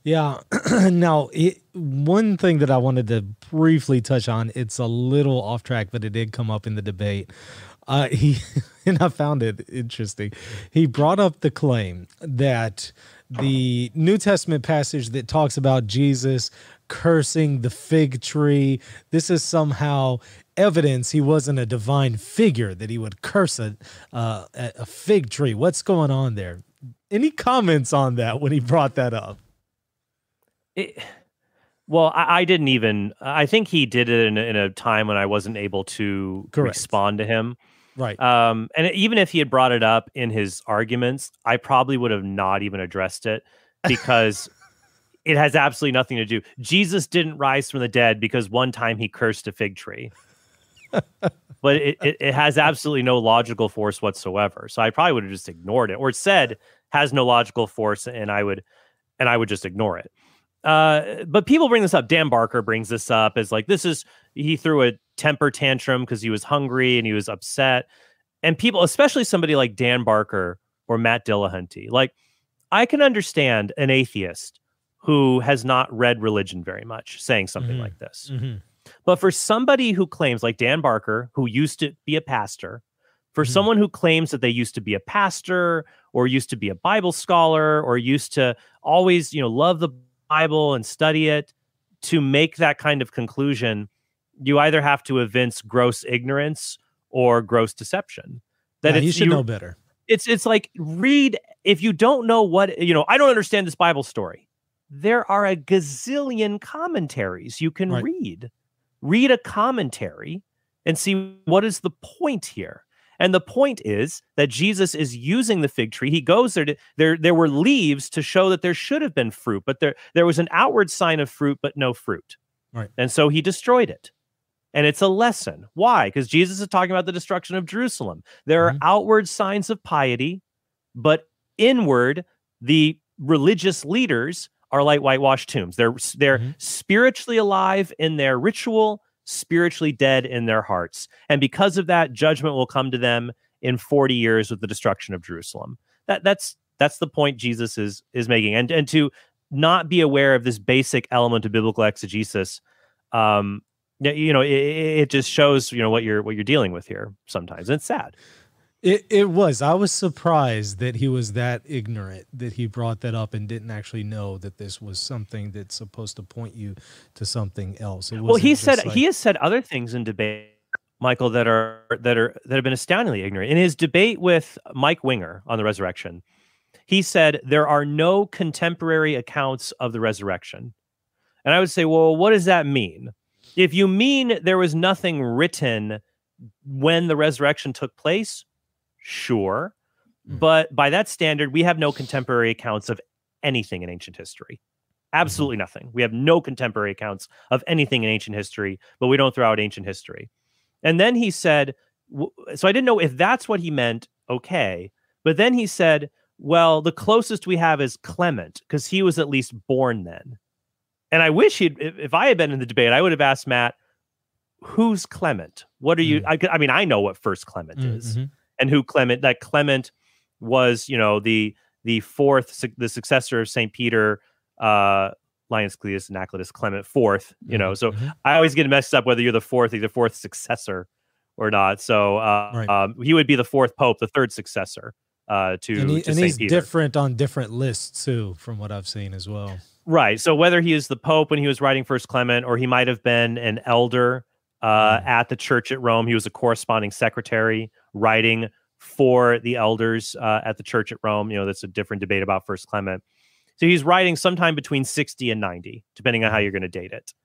Yeah. Now, one thing that I wanted to briefly touch on, it's a little off track, but it did come up in the debate. He and I found it interesting. He brought up the claim that the New Testament passage that talks about Jesus cursing the fig tree, this is somehow evidence he wasn't a divine figure, that he would curse a fig tree. What's going on there? Any comments on that when he brought that up?
I didn't even. I think he did it in a time when I wasn't able to respond to him.
Right.
And even if he had brought it up in his arguments, I probably would have not even addressed it because it has absolutely nothing to do. Jesus didn't rise from the dead because one time he cursed a fig tree. But it has absolutely no logical force whatsoever. So I probably would have just ignored it, or said has no logical force, and I would just ignore it. But people bring this up. Dan Barker brings this up as like, he threw a temper tantrum because he was hungry and he was upset. And people, especially somebody like Dan Barker or Matt Dillahunty, like, I can understand an atheist who has not read religion very much saying something like this. Mm-hmm. But for somebody who claims, like Dan Barker, who used to be a pastor, for someone who claims that they used to be a pastor or used to be a Bible scholar or used to always, love the Bible and study it, to make that kind of conclusion, you either have to evince gross ignorance or gross deception. That
you should know better.
It's like, read, if you don't know what, I don't understand this Bible story. There are a gazillion commentaries you can read. Read a commentary and see what is the point here. And the point is that Jesus is using the fig tree. He goes there. There were leaves to show that there should have been fruit, but there was an outward sign of fruit, but no fruit.
Right.
And so he destroyed it. And it's a lesson. Why? Because Jesus is talking about the destruction of Jerusalem. There are outward signs of piety, but inward, the religious leaders are like whitewashed tombs. They're spiritually alive in their ritual, spiritually dead in their hearts. And because of that, judgment will come to them in 40 years with the destruction of Jerusalem. That's the point Jesus is making. And to not be aware of this basic element of biblical exegesis, it just shows, what you're dealing with here sometimes. And it's sad.
It was. I was surprised that he was that ignorant, that he brought that up and didn't actually know that this was something that's supposed to point you to something else.
Well, he has said other things in debate, Michael, that have been astoundingly ignorant. In his debate with Mike Winger on the resurrection, he said there are no contemporary accounts of the resurrection. And I would say, well, what does that mean? If you mean there was nothing written when the resurrection took place, sure. But by that standard, we have no contemporary accounts of anything in ancient history. Absolutely nothing. We have no contemporary accounts of anything in ancient history, but we don't throw out ancient history. And then he said, so I didn't know if that's what he meant, okay. But then he said, well, the closest we have is Clement, because he was at least born then. And I wish if I had been in the debate, I would have asked Matt, who's Clement? What are you? I mean, I know what first Clement is, and who Clement. That Clement was, the the successor of Saint Peter, Linus Cleus Anacletus Clement IV. So I always get messed up whether you're the fourth successor or not. So he would be the fourth pope, the third successor to Saint
he's
Peter.
Different on different lists too, from what I've seen as well.
Right. So whether he is the Pope when he was writing First Clement, or he might have been an elder at the church at Rome, he was a corresponding secretary writing for the elders at the church at Rome. That's a different debate about First Clement. So he's writing sometime between 60 and 90, depending on how you're going to date it.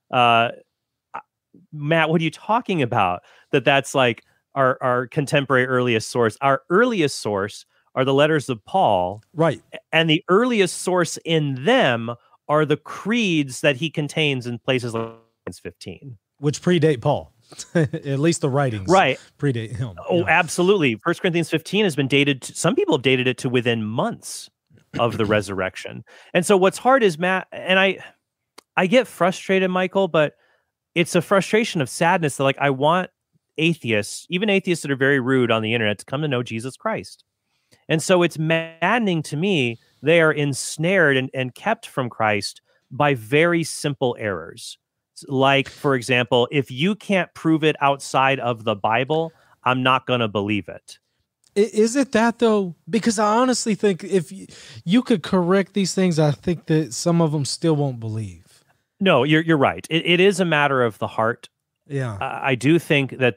Matt, what are you talking about? That's like our contemporary earliest source. Our earliest source are the letters of Paul.
Right.
And the earliest source in them are the creeds that he contains in places like 15.
Which predate Paul. At least the writings predate him.
Oh, absolutely. 1 Corinthians 15 has been dated. Some people have dated it to within months of the resurrection. And so what's hard is, Matt, and I get frustrated, Michael, but it's a frustration of sadness that, like, I want atheists, even atheists that are very rude on the internet, to come to know Jesus Christ. And so it's maddening to me they are ensnared and kept from Christ by very simple errors. Like, for example, if you can't prove it outside of the Bible, I'm not going to believe it.
Is it that, though? Because I honestly think if you could correct these things, I think that some of them still won't believe.
No, you're right. It is a matter of the heart.
Yeah.
I do think that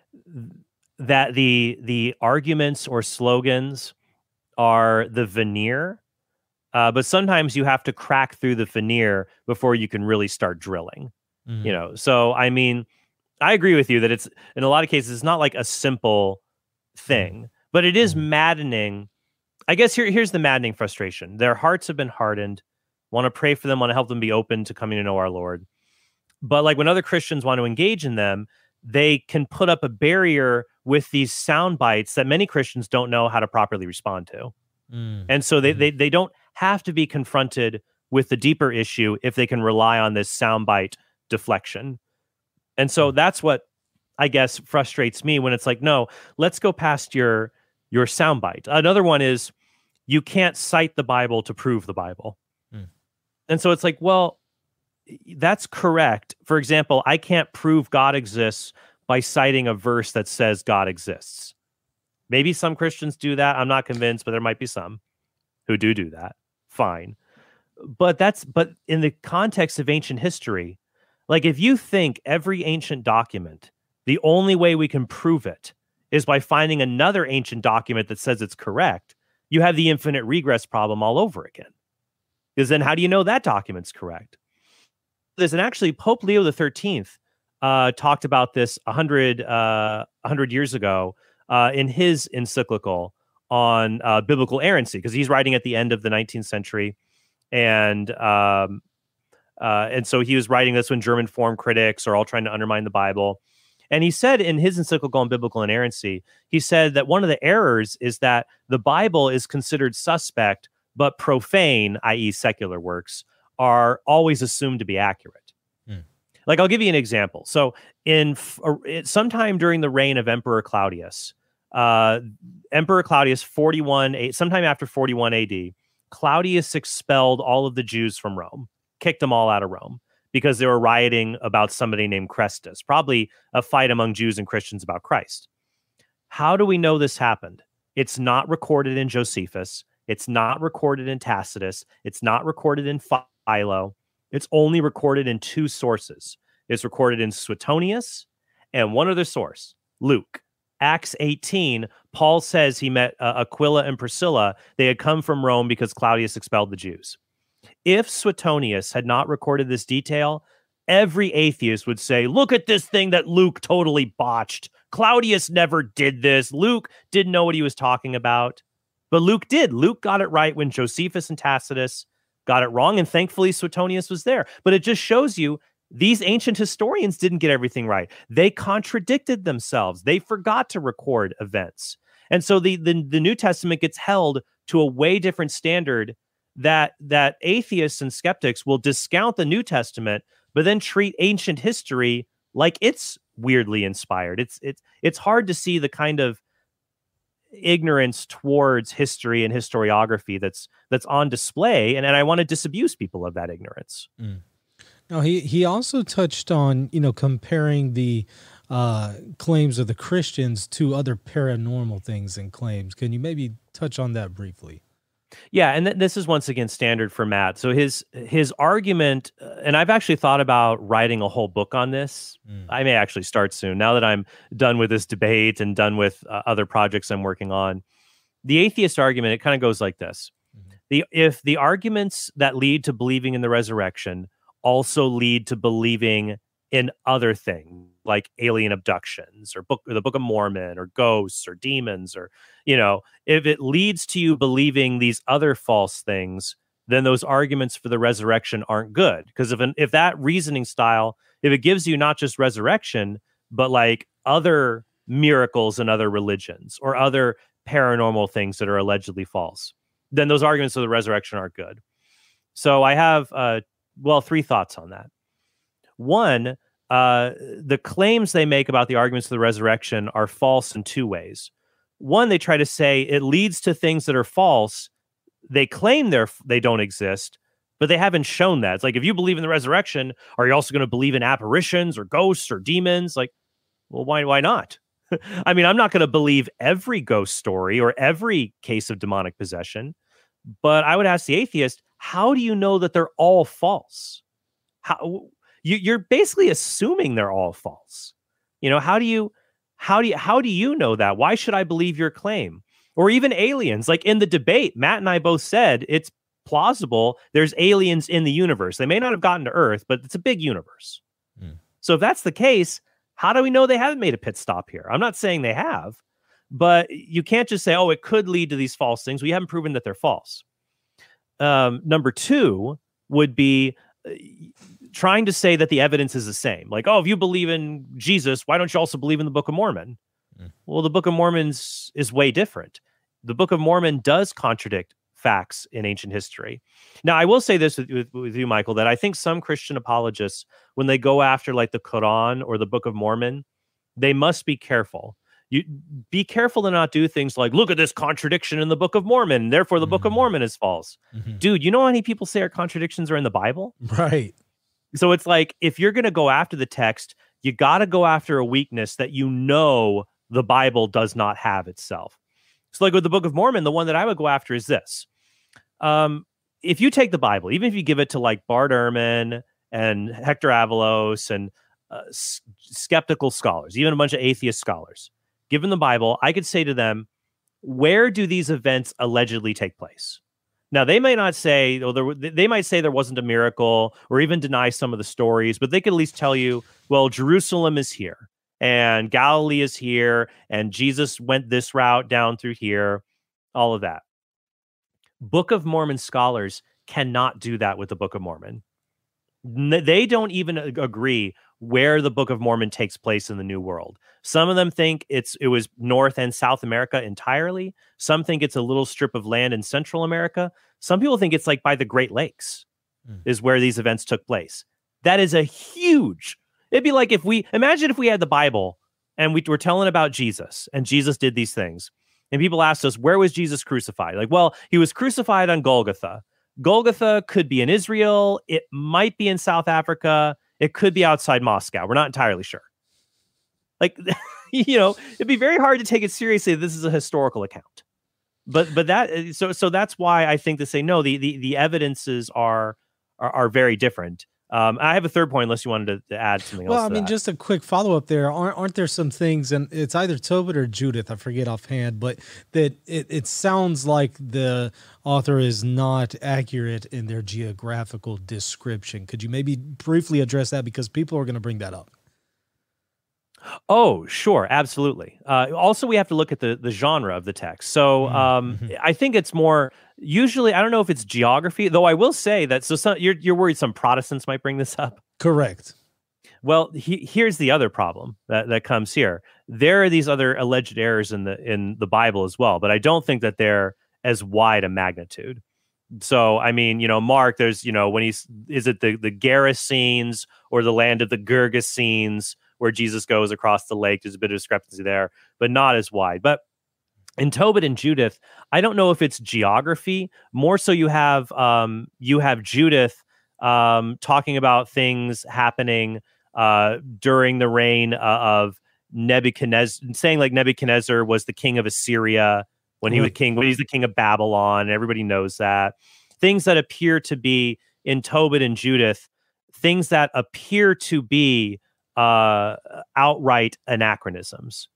the arguments or slogans are the veneer, but sometimes you have to crack through the veneer before you can really start drilling.
Mm-hmm.
So I mean, I agree with you that it's, in a lot of cases, it's not like a simple thing, but it is maddening. I guess here's the maddening frustration. Their hearts have been hardened. Want to pray for them, want to help them be open to coming to know our Lord. But like when other Christians want to engage in them, they can put up a barrier with these sound bites that many Christians don't know how to properly respond to. And so they don't have to be confronted with the deeper issue if they can rely on this soundbite deflection. And so that's what I guess frustrates me when it's like, no, let's go past your soundbite. Another one is you can't cite the Bible to prove the Bible. And so it's like, well, that's correct. For example, I can't prove God exists by citing a verse that says God exists. Maybe some Christians do that. I'm not convinced, but there might be some who do that. Fine. But in the context of ancient history, like if you think every ancient document, the only way we can prove it is by finding another ancient document that says it's correct, you have the infinite regress problem all over again. Because then how do you know that document's correct? And actually, Pope Leo XIII talked about this 100 years ago in his encyclical on biblical errancy, because he's writing at the end of the 19th century, and so he was writing this when German form critics are all trying to undermine the Bible. And he said in his encyclical on biblical inerrancy, he said that one of the errors is that the Bible is considered suspect, but profane, i.e. secular works, are always assumed to be accurate. Like, I'll give you an example. So sometime during the reign of Emperor Claudius, sometime after 41 AD, Claudius expelled all of the Jews from Rome, kicked them all out of Rome because they were rioting about somebody named Chrestus, probably a fight among Jews and Christians about Christ. How do we know this happened? It's not recorded in Josephus. It's not recorded in Tacitus. It's not recorded in Philo. It's only recorded in two sources. It's recorded in Suetonius and one other source, Luke. Acts 18, Paul says he met Aquila and Priscilla. They had come from Rome because Claudius expelled the Jews. If Suetonius had not recorded this detail, every atheist would say, look at this thing that Luke totally botched. Claudius never did this. Luke didn't know what he was talking about. But Luke did. Luke got it right when Josephus and Tacitus got it wrong, and thankfully Suetonius was there. But it just shows you these ancient historians didn't get everything right. They contradicted themselves. They forgot to record events. And so the New Testament gets held to a way different standard that atheists and skeptics will discount the New Testament, but then treat ancient history like it's weirdly inspired. It's hard to see the kind of ignorance towards history and historiography that's on display, and I want to disabuse people of that ignorance.
Now, he also touched on, comparing the claims of the Christians to other paranormal things and claims. Can you maybe touch on that briefly?
Yeah, and this is once again standard for Matt. So his argument, and I've actually thought about writing a whole book on this. I may actually start soon, now that I'm done with this debate and done with other projects I'm working on. The atheist argument, it kind of goes like this. If the arguments that lead to believing in the resurrection also lead to believing in other things like alien abductions or the Book of Mormon or ghosts or demons, or, if it leads to you believing these other false things, then those arguments for the resurrection aren't good. Because if that reasoning style, if it gives you not just resurrection, but like other miracles in other religions or other paranormal things that are allegedly false, then those arguments of the resurrection aren't good. So I have, three thoughts on that. One, the claims they make about the arguments of the resurrection are false in two ways. One, they try to say it leads to things that are false they claim they don't exist, but they haven't shown that. It's like, if you believe in the resurrection, are you also going to believe in apparitions or ghosts or demons? Like, well, why not? I mean, I'm not going to believe every ghost story or every case of demonic possession, but I would ask the atheist, how do you know that they're all false? You're basically assuming they're all false. You know, how do you know that? Why should I believe your claim? Or even aliens, like in the debate, Matt and I both said it's plausible there's aliens in the universe. They may not have gotten to Earth, but it's a big universe. So if that's the case, how do we know they haven't made a pit stop here? I'm not saying they have, but you can't just say, oh, it could lead to these false things. We haven't proven that they're false. Number two would be trying to say that the evidence is the same. Like, oh, if you believe in Jesus, why don't you also believe in the Book of Mormon? Well, the Book of Mormon is way different. The Book of Mormon does contradict facts in ancient history. Now, I will say this with you, Michael, that I think some Christian apologists, when they go after like the Quran or the Book of Mormon, they must be careful. You be careful to not do things like, look at this contradiction in the Book of Mormon, therefore the Book of Mormon is false. Dude, you know how many people say our contradictions are in the Bible?
Right.
So it's like, if you're going to go after the text, you got to go after a weakness that you know the Bible does not have itself. So like with the Book of Mormon, the one that I would go after is this. If you take the Bible, even if you give it to like Bart Ehrman and Hector Avalos and skeptical scholars, even a bunch of atheist scholars, given the Bible, I could say to them, where do these events allegedly take place? Now, they may not say, or they might say there wasn't a miracle or even deny some of the stories, but they could at least tell you, well, Jerusalem is here and Galilee is here and Jesus went this route down through here, all of that. Book of Mormon scholars cannot do that with the Book of Mormon. They don't even agree where the Book of Mormon takes place in the New World. Some of them think it was North and South America entirely. Some think it's a little strip of land in Central America. Some people think it's like by the Great Lakes is where these events took place. That is a huge... It'd be like imagine if we had the Bible and we were telling about Jesus and Jesus did these things. And people asked us, where was Jesus crucified? Like, well, he was crucified on Golgotha. Golgotha could be in Israel. It might be in South Africa. It could be outside Moscow. We're not entirely sure. Like, it'd be very hard to take it seriously. This is a historical account. But that so that's why I think to say no, the evidences are very different. I have a third point, unless you wanted to add something else.
Well, I mean, just a quick follow up there. Aren't there some things, and it's either Tobit or Judith, I forget offhand, but that it sounds like the author is not accurate in their geographical description. Could you maybe briefly address that, because people are going to bring that up?
Oh, sure. Absolutely. Also, we have to look at the genre of the text. So I think it's more usually, I don't know if it's geography, though I will say that, you're worried some Protestants might bring this up.
Correct.
Well, here's the other problem that comes here. There are these other alleged errors in the Bible as well, but I don't think that they're as wide a magnitude. So, I mean, Mark, there's, when is it the Gerasenes or the land of the Gergesenes, where Jesus goes across the lake? There's a bit of discrepancy there, but not as wide. But in Tobit and Judith, I don't know if it's geography. More so, you have Judith talking about things happening during the reign of Nebuchadnezzar, saying like Nebuchadnezzar was the king of Assyria when he was king, when he's the king of Babylon. Everybody knows that. Things that appear to be in Tobit and Judith, things that appear to be outright anachronisms.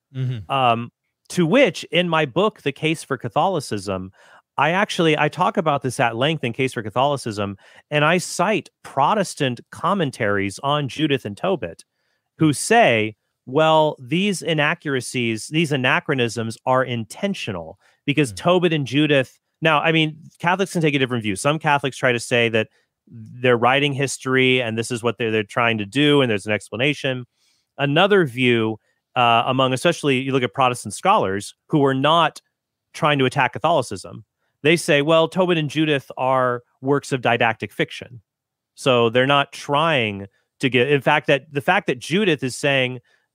To which, in my book, The Case for Catholicism, I talk about this at length in Case for Catholicism, and I cite Protestant commentaries on Judith and Tobit who say, well, these inaccuracies, these anachronisms are intentional because Tobit and Judith... Now, I mean, Catholics can take a different view. Some Catholics try to say that they're writing history and this is what they're trying to do, and there's an explanation. Another view among, especially you look at Protestant scholars who are not trying to attack Catholicism, they say, well, Tobit and Judith are works of didactic fiction. So they're not trying to get, in fact, that the fact that Judith is saying,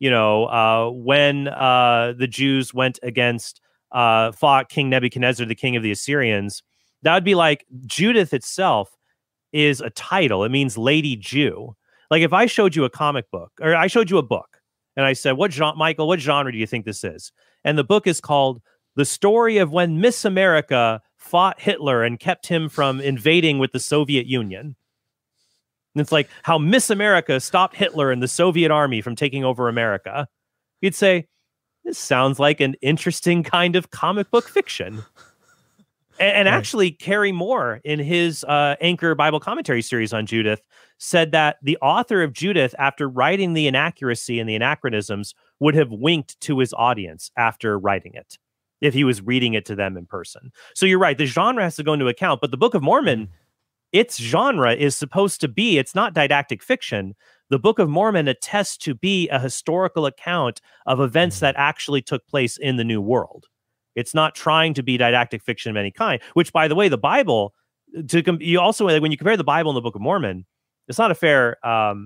when the Jews went against, fought King Nebuchadnezzar, the king of the Assyrians, That would be like Judith itself is a title. It means Lady Jew. Like if I showed you a comic book, or I showed you a book, and I said, Michael, what genre do you think this is? And the book is called The Story of When Miss America Fought Hitler and Kept Him from Invading with the Soviet Union. And it's like how Miss America stopped Hitler and the Soviet army from taking over America. You'd say, this sounds like an interesting kind of comic book fiction. And actually, Kerry Moore, in his Anchor Bible Commentary series on Judith, said that the author of Judith, after writing the inaccuracy and the anachronisms, would have winked to his audience after writing it, if he was reading it to them in person. So you're right, the genre has to go into account, but the Book of Mormon, its genre is supposed to be, it's not didactic fiction. The Book of Mormon attests to be a historical account of events that actually took place in the New World. It's not trying to be didactic fiction of any kind, which, by the way, the Bible, you also, when you compare the Bible and the Book of Mormon, it's not a fair,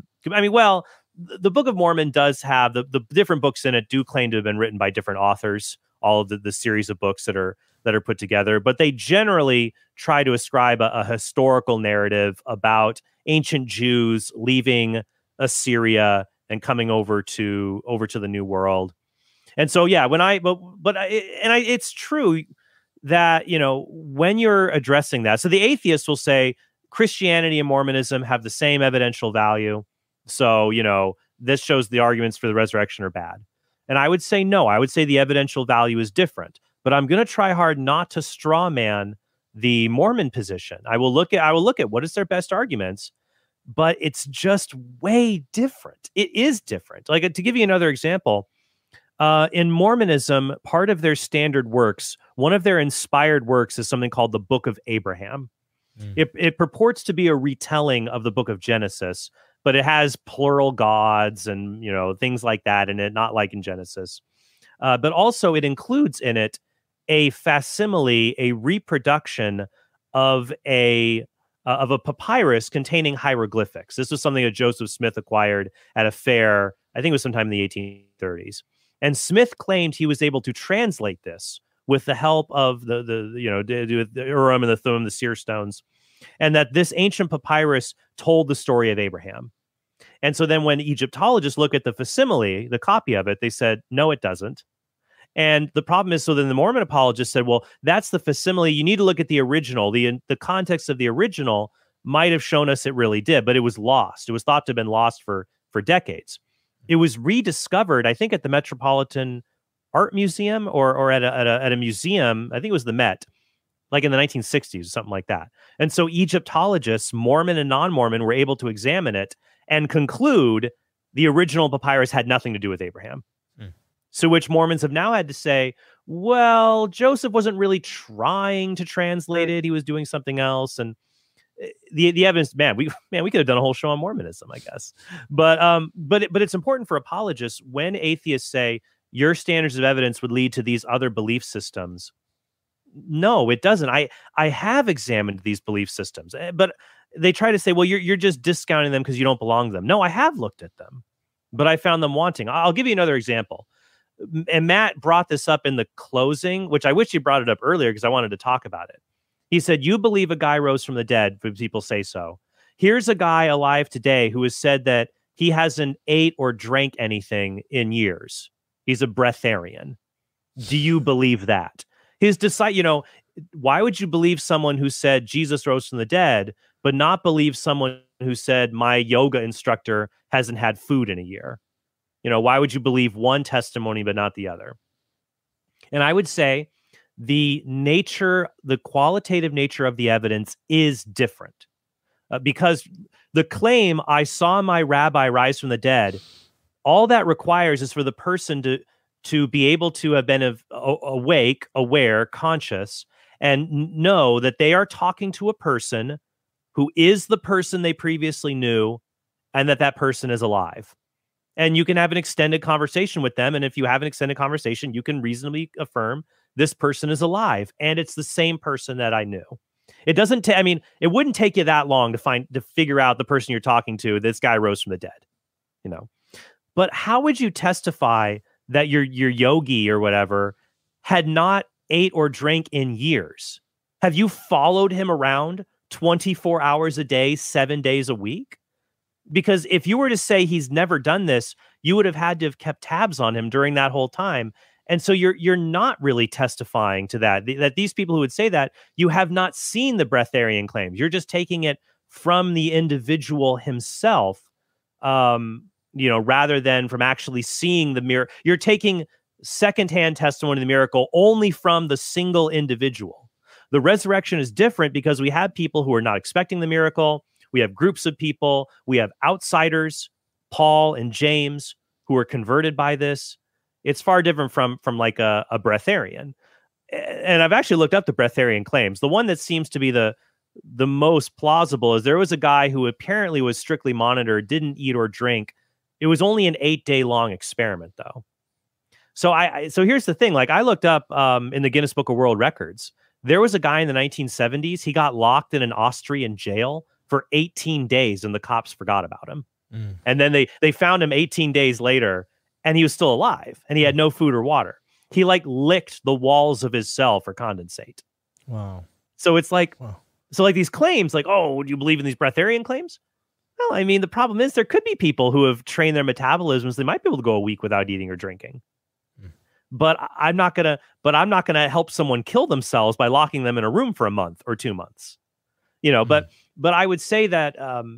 the Book of Mormon does have, the different books in it do claim to have been written by different authors, all of the series of books that are put together, but they generally try to ascribe a historical narrative about ancient Jews leaving Assyria and coming over to the New World. And so, yeah, it's true that, when you're addressing that, so the atheists will say Christianity and Mormonism have the same evidential value. So, this shows the arguments for the resurrection are bad. And I would say, no, I would say the evidential value is different, but I'm going to try hard not to straw man the Mormon position. I will look at what is their best arguments, but it's just way different. It is different. Like, to give you another example, in Mormonism, part of their standard works, one of their inspired works is something called the Book of Abraham. It purports to be a retelling of the Book of Genesis, but it has plural gods and, things like that in it, not like in Genesis. But also it includes in it a facsimile, a reproduction of a papyrus containing hieroglyphics. This was something that Joseph Smith acquired at a fair, I think it was sometime in the 1830s. And Smith claimed he was able to translate this with the help of the Urim and the Thummim, the seer stones, and that this ancient papyrus told the story of Abraham. And so then when Egyptologists look at the facsimile, the copy of it, they said, no, it doesn't. And the problem is, so then the Mormon apologists said, well, that's the facsimile. You need to look at the original. The context of the original might have shown us it really did, but it was lost. It was thought to have been lost for decades. It was rediscovered, I think, at the Metropolitan Art Museum or at a museum. I think it was the Met, like in the 1960s or something like that. And so Egyptologists, Mormon and non-Mormon, were able to examine it and conclude the original papyrus had nothing to do with Abraham. So which Mormons have now had to say, well, Joseph wasn't really trying to translate it. He was doing something else. And the evidence, we could have done a whole show on Mormonism, I guess. But it's important for apologists when atheists say your standards of evidence would lead to these other belief systems. No, it doesn't. I have examined these belief systems, but they try to say, well, you're just discounting them because you don't belong to them. No, I have looked at them, but I found them wanting. I'll give you another example. And Matt brought this up in the closing, which I wish he brought it up earlier because I wanted to talk about it. He said, you believe a guy rose from the dead, when people say so. Here's a guy alive today who has said that he hasn't ate or drank anything in years. He's a breatharian. Do you believe that? His disciple, why would you believe someone who said Jesus rose from the dead, but not believe someone who said my yoga instructor hasn't had food in a year? Why would you believe one testimony but not the other? And I would say the qualitative nature of the evidence is different because the claim, I saw my rabbi rise from the dead, all that requires is for the person to be able to have been awake, aware, conscious, and know that they are talking to a person who is the person they previously knew and that person is alive. And you can have an extended conversation with them. And if you have an extended conversation, you can reasonably affirm this person is alive. And it's the same person that I knew. It doesn't it wouldn't take you that long to figure out the person you're talking to. This guy rose from the dead, But how would you testify that your yogi or whatever had not ate or drank in years? Have you followed him around 24 hours a day, 7 days a week? Because if you were to say he's never done this, you would have had to have kept tabs on him during that whole time. And so you're not really testifying to that. That these people who would say that, you have not seen the breatharian claims. You're just taking it from the individual himself, rather than from actually seeing the miracle. You're taking secondhand testimony of the miracle only from the single individual. The resurrection is different because we have people who are not expecting the miracle. We have groups of people. We have outsiders, Paul and James, who are converted by this. It's far different from like a breatharian. And I've actually looked up the breatharian claims. The one that seems to be the most plausible is there was a guy who apparently was strictly monitored, didn't eat or drink. It was only an 8-day long experiment, though. So so here's the thing. Like, I looked up in the Guinness Book of World Records. There was a guy in the 1970s. He got locked in an Austrian jail for 18 days, and the cops forgot about him. And then they found him 18 days later, and he was still alive, and he had no food or water. He like licked the walls of his cell for condensate.
Wow.
So it's like, so like these claims, like, oh, do you believe in these breatharian claims? Well, I mean, the problem is there could be people who have trained their metabolisms. They might be able to go a week without eating or drinking. But I'm not gonna help someone kill themselves by locking them in a room for a month or 2 months. But I would say that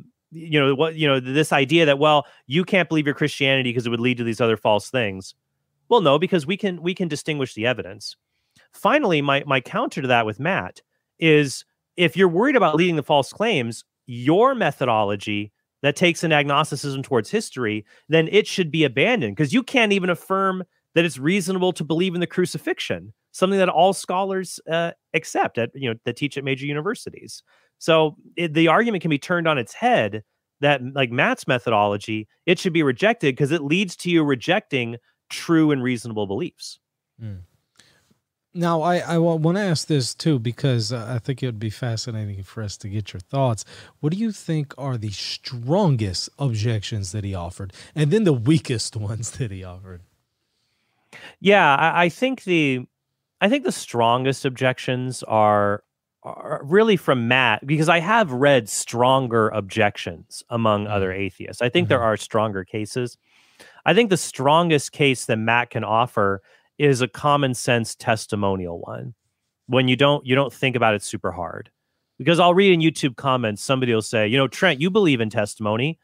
this idea that, well, you can't believe your Christianity because it would lead to these other false things. Well, no, because we can distinguish the evidence. Finally, my counter to that with Matt is, if you're worried about leading the false claims, your methodology that takes an agnosticism towards history, then it should be abandoned, because you can't even affirm that it's reasonable to believe in the crucifixion, something that all scholars accept that teach at major universities. So the argument can be turned on its head that, like Matt's methodology, it should be rejected because it leads to you rejecting true and reasonable beliefs.
Now, I want to ask this too, because I think it would be fascinating for us to get your thoughts. What do you think are the strongest objections that he offered, and then the weakest ones that he offered?
Yeah, I think the strongest objections are really from Matt, because I have read stronger objections among other atheists. I think there are stronger cases. I think the strongest case that Matt can offer is a common sense testimonial one, when you don't think about it super hard. Because I'll read in YouTube comments, somebody will say, Trent, you believe in testimony.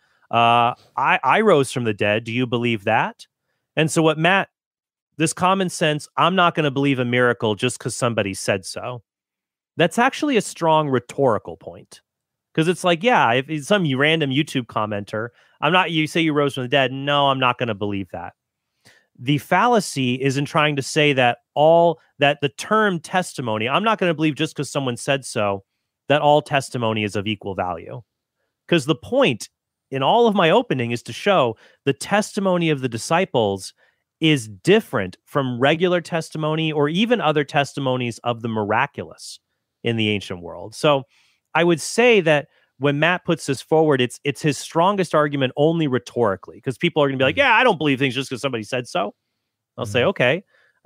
I rose from the dead. Do you believe that? And so this common sense, I'm not going to believe a miracle just because somebody said so. That's actually a strong rhetorical point. Because it's like, yeah, if it's some random YouTube commenter, you say you rose from the dead. No, I'm not going to believe that. The fallacy is in trying to say that the term testimony, I'm not going to believe just because someone said so, that all testimony is of equal value. Because the point in all of my opening is to show the testimony of the disciples is different from regular testimony or even other testimonies of the miraculous in the ancient world. So I would say that when Matt puts this forward, it's his strongest argument only rhetorically, because people are going to be like, yeah, I don't believe things just because somebody said so. I'll say, okay,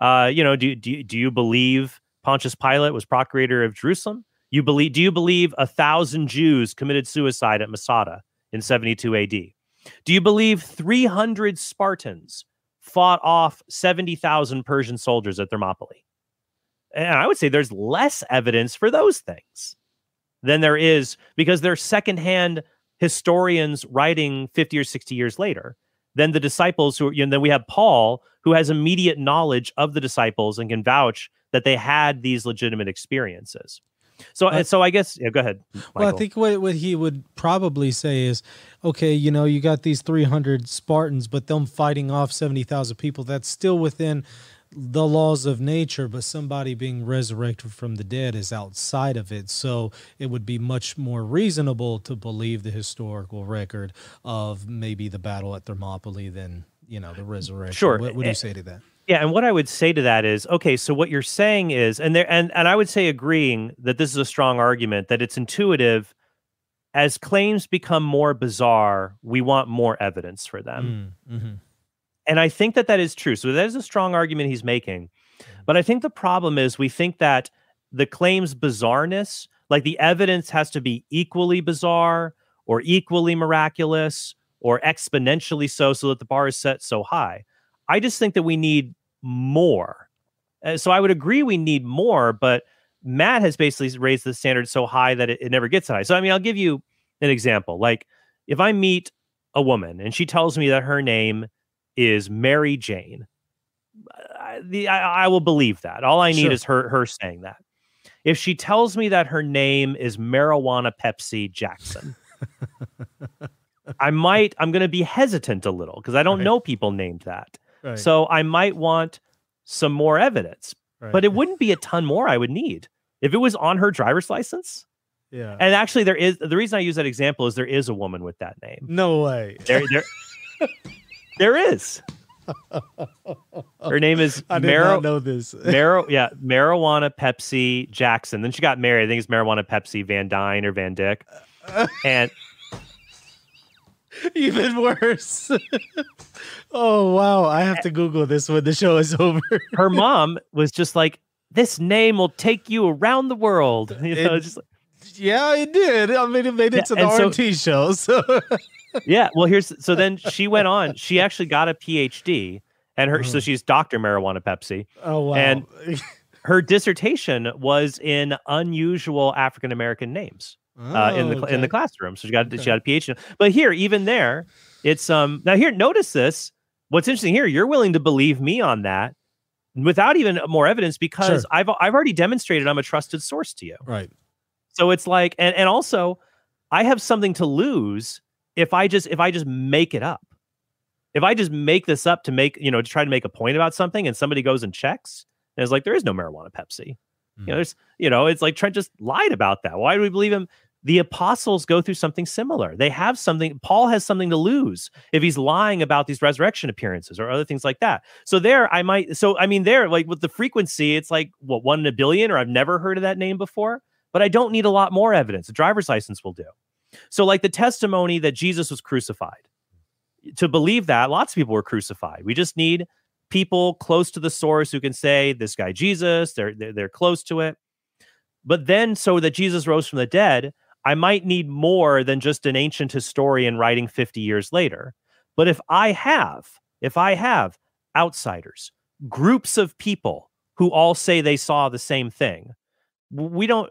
do you believe Pontius Pilate was procurator of Jerusalem? Do you believe 1,000 Jews committed suicide at Masada in 72 AD? Do you believe 300 Spartans fought off 70,000 Persian soldiers at Thermopylae? And I would say there's less evidence for those things than there is, because they're secondhand historians writing 50 or 60 years later. Then the disciples then we have Paul, who has immediate knowledge of the disciples and can vouch that they had these legitimate experiences. So I guess, go ahead, Michael.
Well, I think what he would probably say is, okay, you got these 300 Spartans, but them fighting off 70,000 people, that's still within the laws of nature, but somebody being resurrected from the dead is outside of it. So it would be much more reasonable to believe the historical record of maybe the battle at Thermopylae than, the resurrection.
Sure.
What do you say to that?
Yeah, and what I would say to that is, okay, so what you're saying is, and I would say, agreeing that this is a strong argument, that it's intuitive. As claims become more bizarre, we want more evidence for them. And I think that is true. So that is a strong argument he's making. But I think the problem is we think that the claim's bizarreness, like the evidence has to be equally bizarre or equally miraculous or exponentially so that the bar is set so high. I just think that we need more. So I would agree we need more, but Matt has basically raised the standard so high that it never gets high. So, I mean, I'll give you an example. Like if I meet a woman and she tells me that her name is Mary Jane, I will believe that. All I need is her saying that. If she tells me that her name is Marijuana Pepsi Jackson, I'm going to be hesitant a little because I don't know people named that. Right. So I might want some more evidence, but it wouldn't be a ton more I would need if it was on her driver's license.
Yeah.
And actually the reason I use that example is there is a woman with that name.
No way.
There is. Her name is
I did not know this.
Marijuana Pepsi Jackson. Then she got married. I think it's Marijuana Pepsi Van Dyne or Van Dyck. And
even worse. Oh, wow. I have to Google this when the show is over.
Her mom was just like, this name will take you around the world. You know,
yeah, it did. I mean, it made it to the RT show. So
yeah, well, so then she went on. She actually got a PhD, and so she's Dr. Marijuana Pepsi.
Oh, wow.
And her dissertation was in unusual African American names in the classroom. So she got a PhD. But here, even there, it's now here. Notice this. What's interesting here? You're willing to believe me on that without even more evidence because I've already demonstrated I'm a trusted source to you.
Right.
So it's like, and also, I have something to lose if I just make it up. If I just make this up to try to make a point about something, and somebody goes and checks, and it's like there is no Marijuana Pepsi. It's like Trent just lied about that. Why do we believe him? The apostles go through something similar. They have something. Paul has something to lose if he's lying about these resurrection appearances or other things like that. So like with the frequency, it's like 1 in a billion, or I've never heard of that name before. But I don't need a lot more evidence. A driver's license will do. So like the testimony that Jesus was crucified. To believe that, lots of people were crucified. We just need people close to the source who can say, this guy Jesus, they're close to it. But then so that Jesus rose from the dead, I might need more than just an ancient historian writing 50 years later. But if I have outsiders, groups of people who all say they saw the same thing, we don't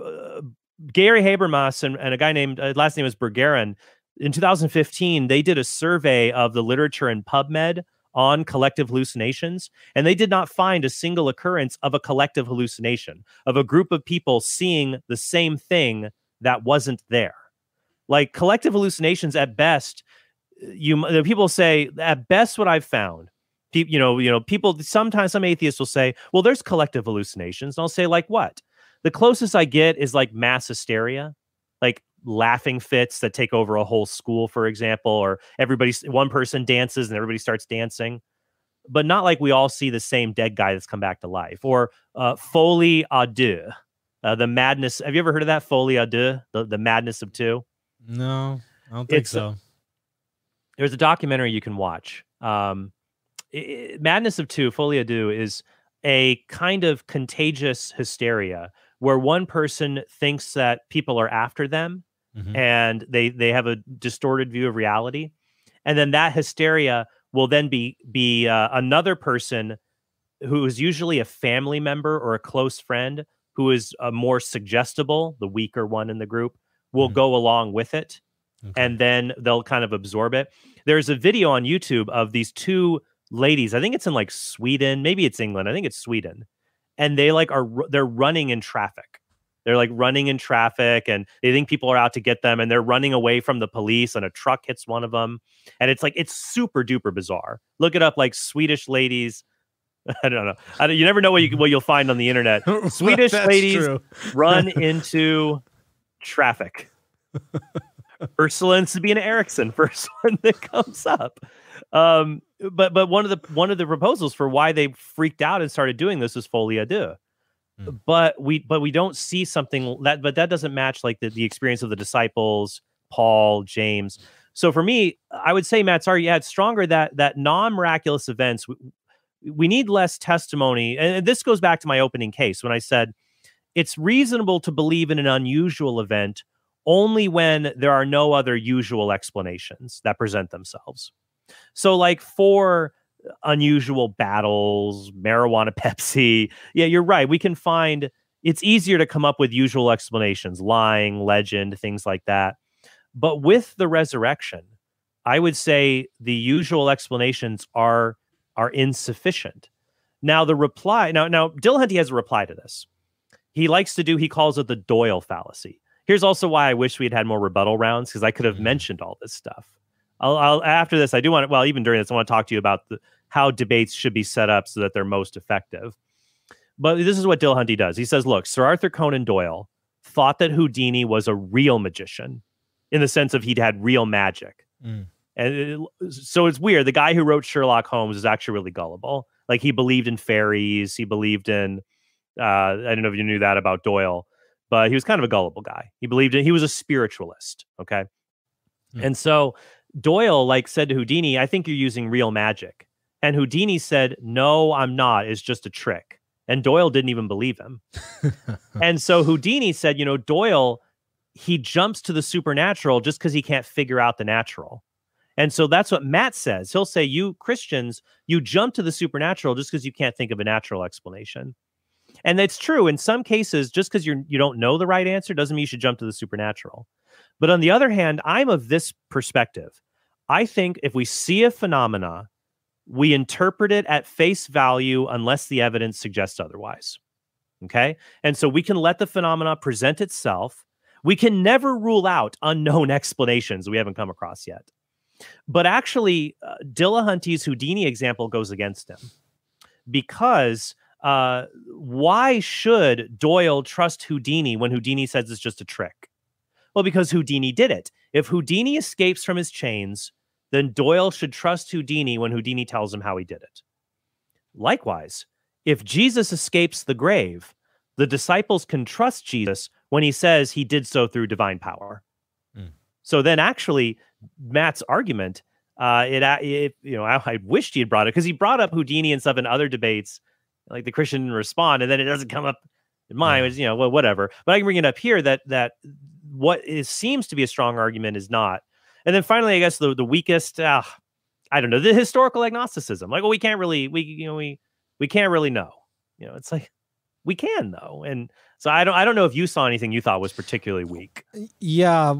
Gary Habermas and a guy named last name is Bergeron in 2015 they did a survey of the literature in PubMed on collective hallucinations, and they did not find a single occurrence of a collective hallucination of a group of people seeing the same thing that wasn't there. Like collective hallucinations at best, people say at best what I've found, people sometimes some atheists will say, well, there's collective hallucinations, and I'll say, like what? The closest I get is like mass hysteria, like laughing fits that take over a whole school, for example, or one person dances and everybody starts dancing, but not like we all see the same dead guy that's come back to life. Or folie à deux, the madness. Have you ever heard of that? Folie à deux, the madness of two?
No, I don't think so.
There's a documentary you can watch. Madness of Two, Folie à Deux, is a kind of contagious hysteria where one person thinks that people are after them and they have a distorted view of reality. And then that hysteria will then be another person who is usually a family member or a close friend who is more suggestible, the weaker one in the group, will go along with it. Okay. And then they'll kind of absorb it. There's a video on YouTube of these two ladies. I think it's in like Sweden, maybe it's England. I think it's Sweden. And they they're running in traffic. They're like running in traffic and they think people are out to get them and they're running away from the police and a truck hits one of them. And it's super duper bizarre. Look it up, like Swedish ladies. I don't know. You never know what you'll find on the internet. Swedish ladies run into traffic. Ursula and Sabina Eriksson, first one that comes up. But one of the proposals for why they freaked out and started doing this is Folie à Deux. But we don't see something that doesn't match like the experience of the disciples, Paul, James. So for me, I would say, Matt, sorry, it's stronger that non-miraculous events. We need less testimony. And this goes back to my opening case when I said, it's reasonable to believe in an unusual event only when there are no other usual explanations that present themselves. So like for unusual battles, marijuana, Pepsi, yeah, you're right. We can find it's easier to come up with usual explanations, lying, legend, things like that. But with the resurrection, I would say the usual explanations are insufficient. Now the reply, now Dillahunty has a reply to this. He calls it the Doyle fallacy. Here's also why I wish we had more rebuttal rounds, because I could have mentioned all this stuff. I'll after this, I do want to, well, even during this, I want to talk to you about how debates should be set up so that they're most effective. But this is what Dillahunty does. He says, look, Sir Arthur Conan Doyle thought that Houdini was a real magician in the sense of he'd had real magic. And so it's weird. The guy who wrote Sherlock Holmes is actually really gullible. Like he believed in fairies. He believed in, I don't know if you knew that about Doyle, but he was kind of a gullible guy. He was a spiritualist. Okay. And so Doyle said to Houdini, I think you're using real magic. And Houdini said, no, I'm not. It's just a trick. And Doyle didn't even believe him. And so Houdini said, Doyle, he jumps to the supernatural just because he can't figure out the natural. And so that's what Matt says. He'll say, you Christians, you jump to the supernatural just because you can't think of a natural explanation. And that's true. In some cases, just because you don't know the right answer doesn't mean you should jump to the supernatural. But on the other hand, I'm of this perspective. I think if we see a phenomena, we interpret it at face value unless the evidence suggests otherwise. Okay? And so we can let the phenomena present itself. We can never rule out unknown explanations we haven't come across yet. But actually, Dillahunty's Houdini example goes against him. Because why should Doyle trust Houdini when Houdini says it's just a trick? Well, because Houdini did it. If Houdini escapes from his chains, then Doyle should trust Houdini when Houdini tells him how he did it. Likewise, if Jesus escapes the grave, the disciples can trust Jesus when he says he did so through divine power. So then actually, Matt's argument, I wished he had brought it, because he brought up Houdini and stuff in other debates, like the Christian didn't respond, and then it doesn't come up in mine. It's, well, whatever. But I can bring it up here that what seems to be a strong argument is not. And then finally, I guess the weakest, I don't know, the historical agnosticism. Like, well, we can't really know. It's like we can though, and so I don't know if you saw anything you thought was particularly weak.
Yeah,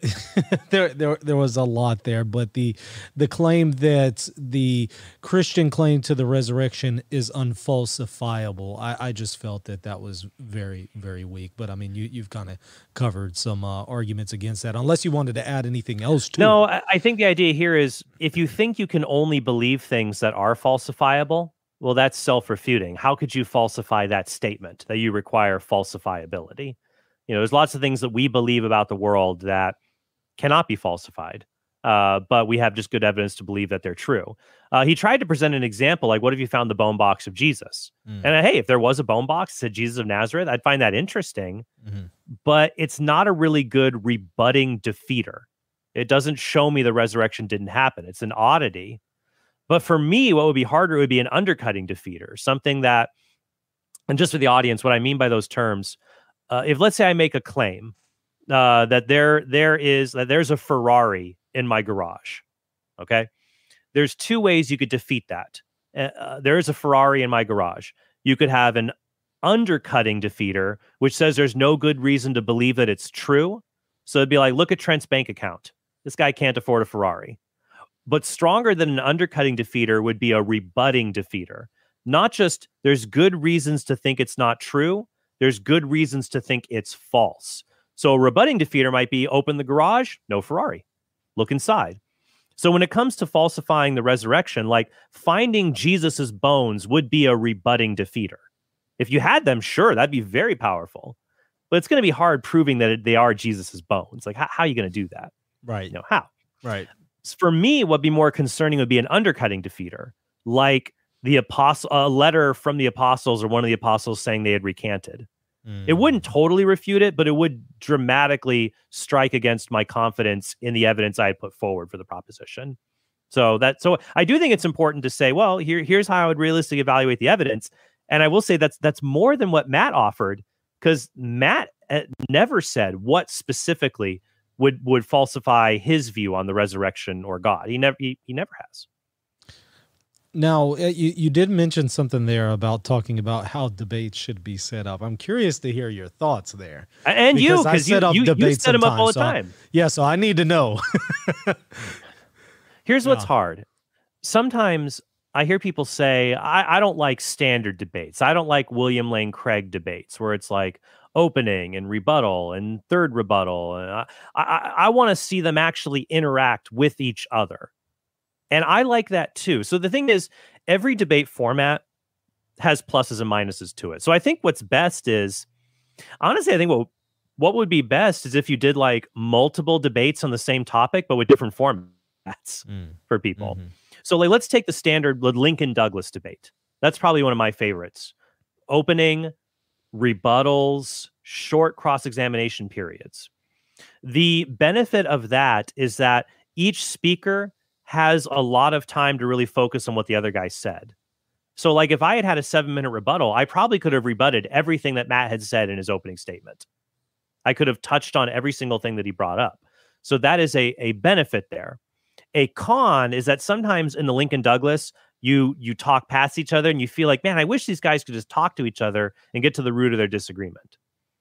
there was a lot there, but the claim that the Christian claim to the resurrection is unfalsifiable, I just felt that was very, very weak. But I mean, you've kind of covered some arguments against that, unless you wanted to add anything else to
No,
it.
I think the idea here is if you think you can only believe things that are falsifiable, well, that's self-refuting. How could you falsify that statement that you require falsifiability? There's lots of things that we believe about the world that cannot be falsified, but we have just good evidence to believe that they're true. He tried to present an example, like, what if you found the bone box of Jesus? And hey, if there was a bone box that said Jesus of Nazareth, I'd find that interesting, but it's not a really good rebutting defeater. It doesn't show me the resurrection didn't happen. It's an oddity. But for me, what would be harder would be an undercutting defeater, something that, and just for the audience, what I mean by those terms, if let's say I make a claim that there's a Ferrari in my garage, okay? There's two ways you could defeat that. There is a Ferrari in my garage. You could have an undercutting defeater, which says there's no good reason to believe that it's true. So it'd be like, look at Trent's bank account. This guy can't afford a Ferrari. But stronger than an undercutting defeater would be a rebutting defeater. Not just there's good reasons to think it's not true, there's good reasons to think it's false. So a rebutting defeater might be open the garage, no Ferrari. Look inside. So when it comes to falsifying the resurrection, like finding Jesus's bones would be a rebutting defeater. If you had them, sure, that'd be very powerful. But it's going to be hard proving that they are Jesus's bones. Like, how are you going to do that?
Right.
How?
Right.
For me, what'd be more concerning would be an undercutting defeater, like a letter from the apostles or one of the apostles saying they had recanted. It wouldn't totally refute it, but it would dramatically strike against my confidence in the evidence I had put forward for the proposition. So I do think it's important to say, well, here's how I would realistically evaluate the evidence. And I will say that's more than what Matt offered. because Matt never said what specifically would falsify his view on the resurrection or God. He never has.
Now, you did mention something there about talking about how debates should be set up. I'm curious to hear your thoughts there.
And because you set them up all the time.
So I need to know.
Here's what's hard. Sometimes I hear people say, I don't like standard debates. I don't like William Lane Craig debates where it's like opening and rebuttal and third rebuttal. And I want to see them actually interact with each other. And I like that too. So the thing is, every debate format has pluses and minuses to it. So I think what's best is, honestly, I think what would be best is if you did like multiple debates on the same topic, but with different formats for people. Mm-hmm. So like, let's take the standard Lincoln Douglas debate. That's probably one of my favorites. Opening, rebuttals, short cross-examination periods. The benefit of that is that each speaker has a lot of time to really focus on what the other guy said. So like if I had a 7-minute rebuttal, I probably could have rebutted everything that Matt had said in his opening statement. I could have touched on every single thing that he brought up. So that is a benefit there. A con is that sometimes in the Lincoln Douglas, you talk past each other and you feel like, man, I wish these guys could just talk to each other and get to the root of their disagreement.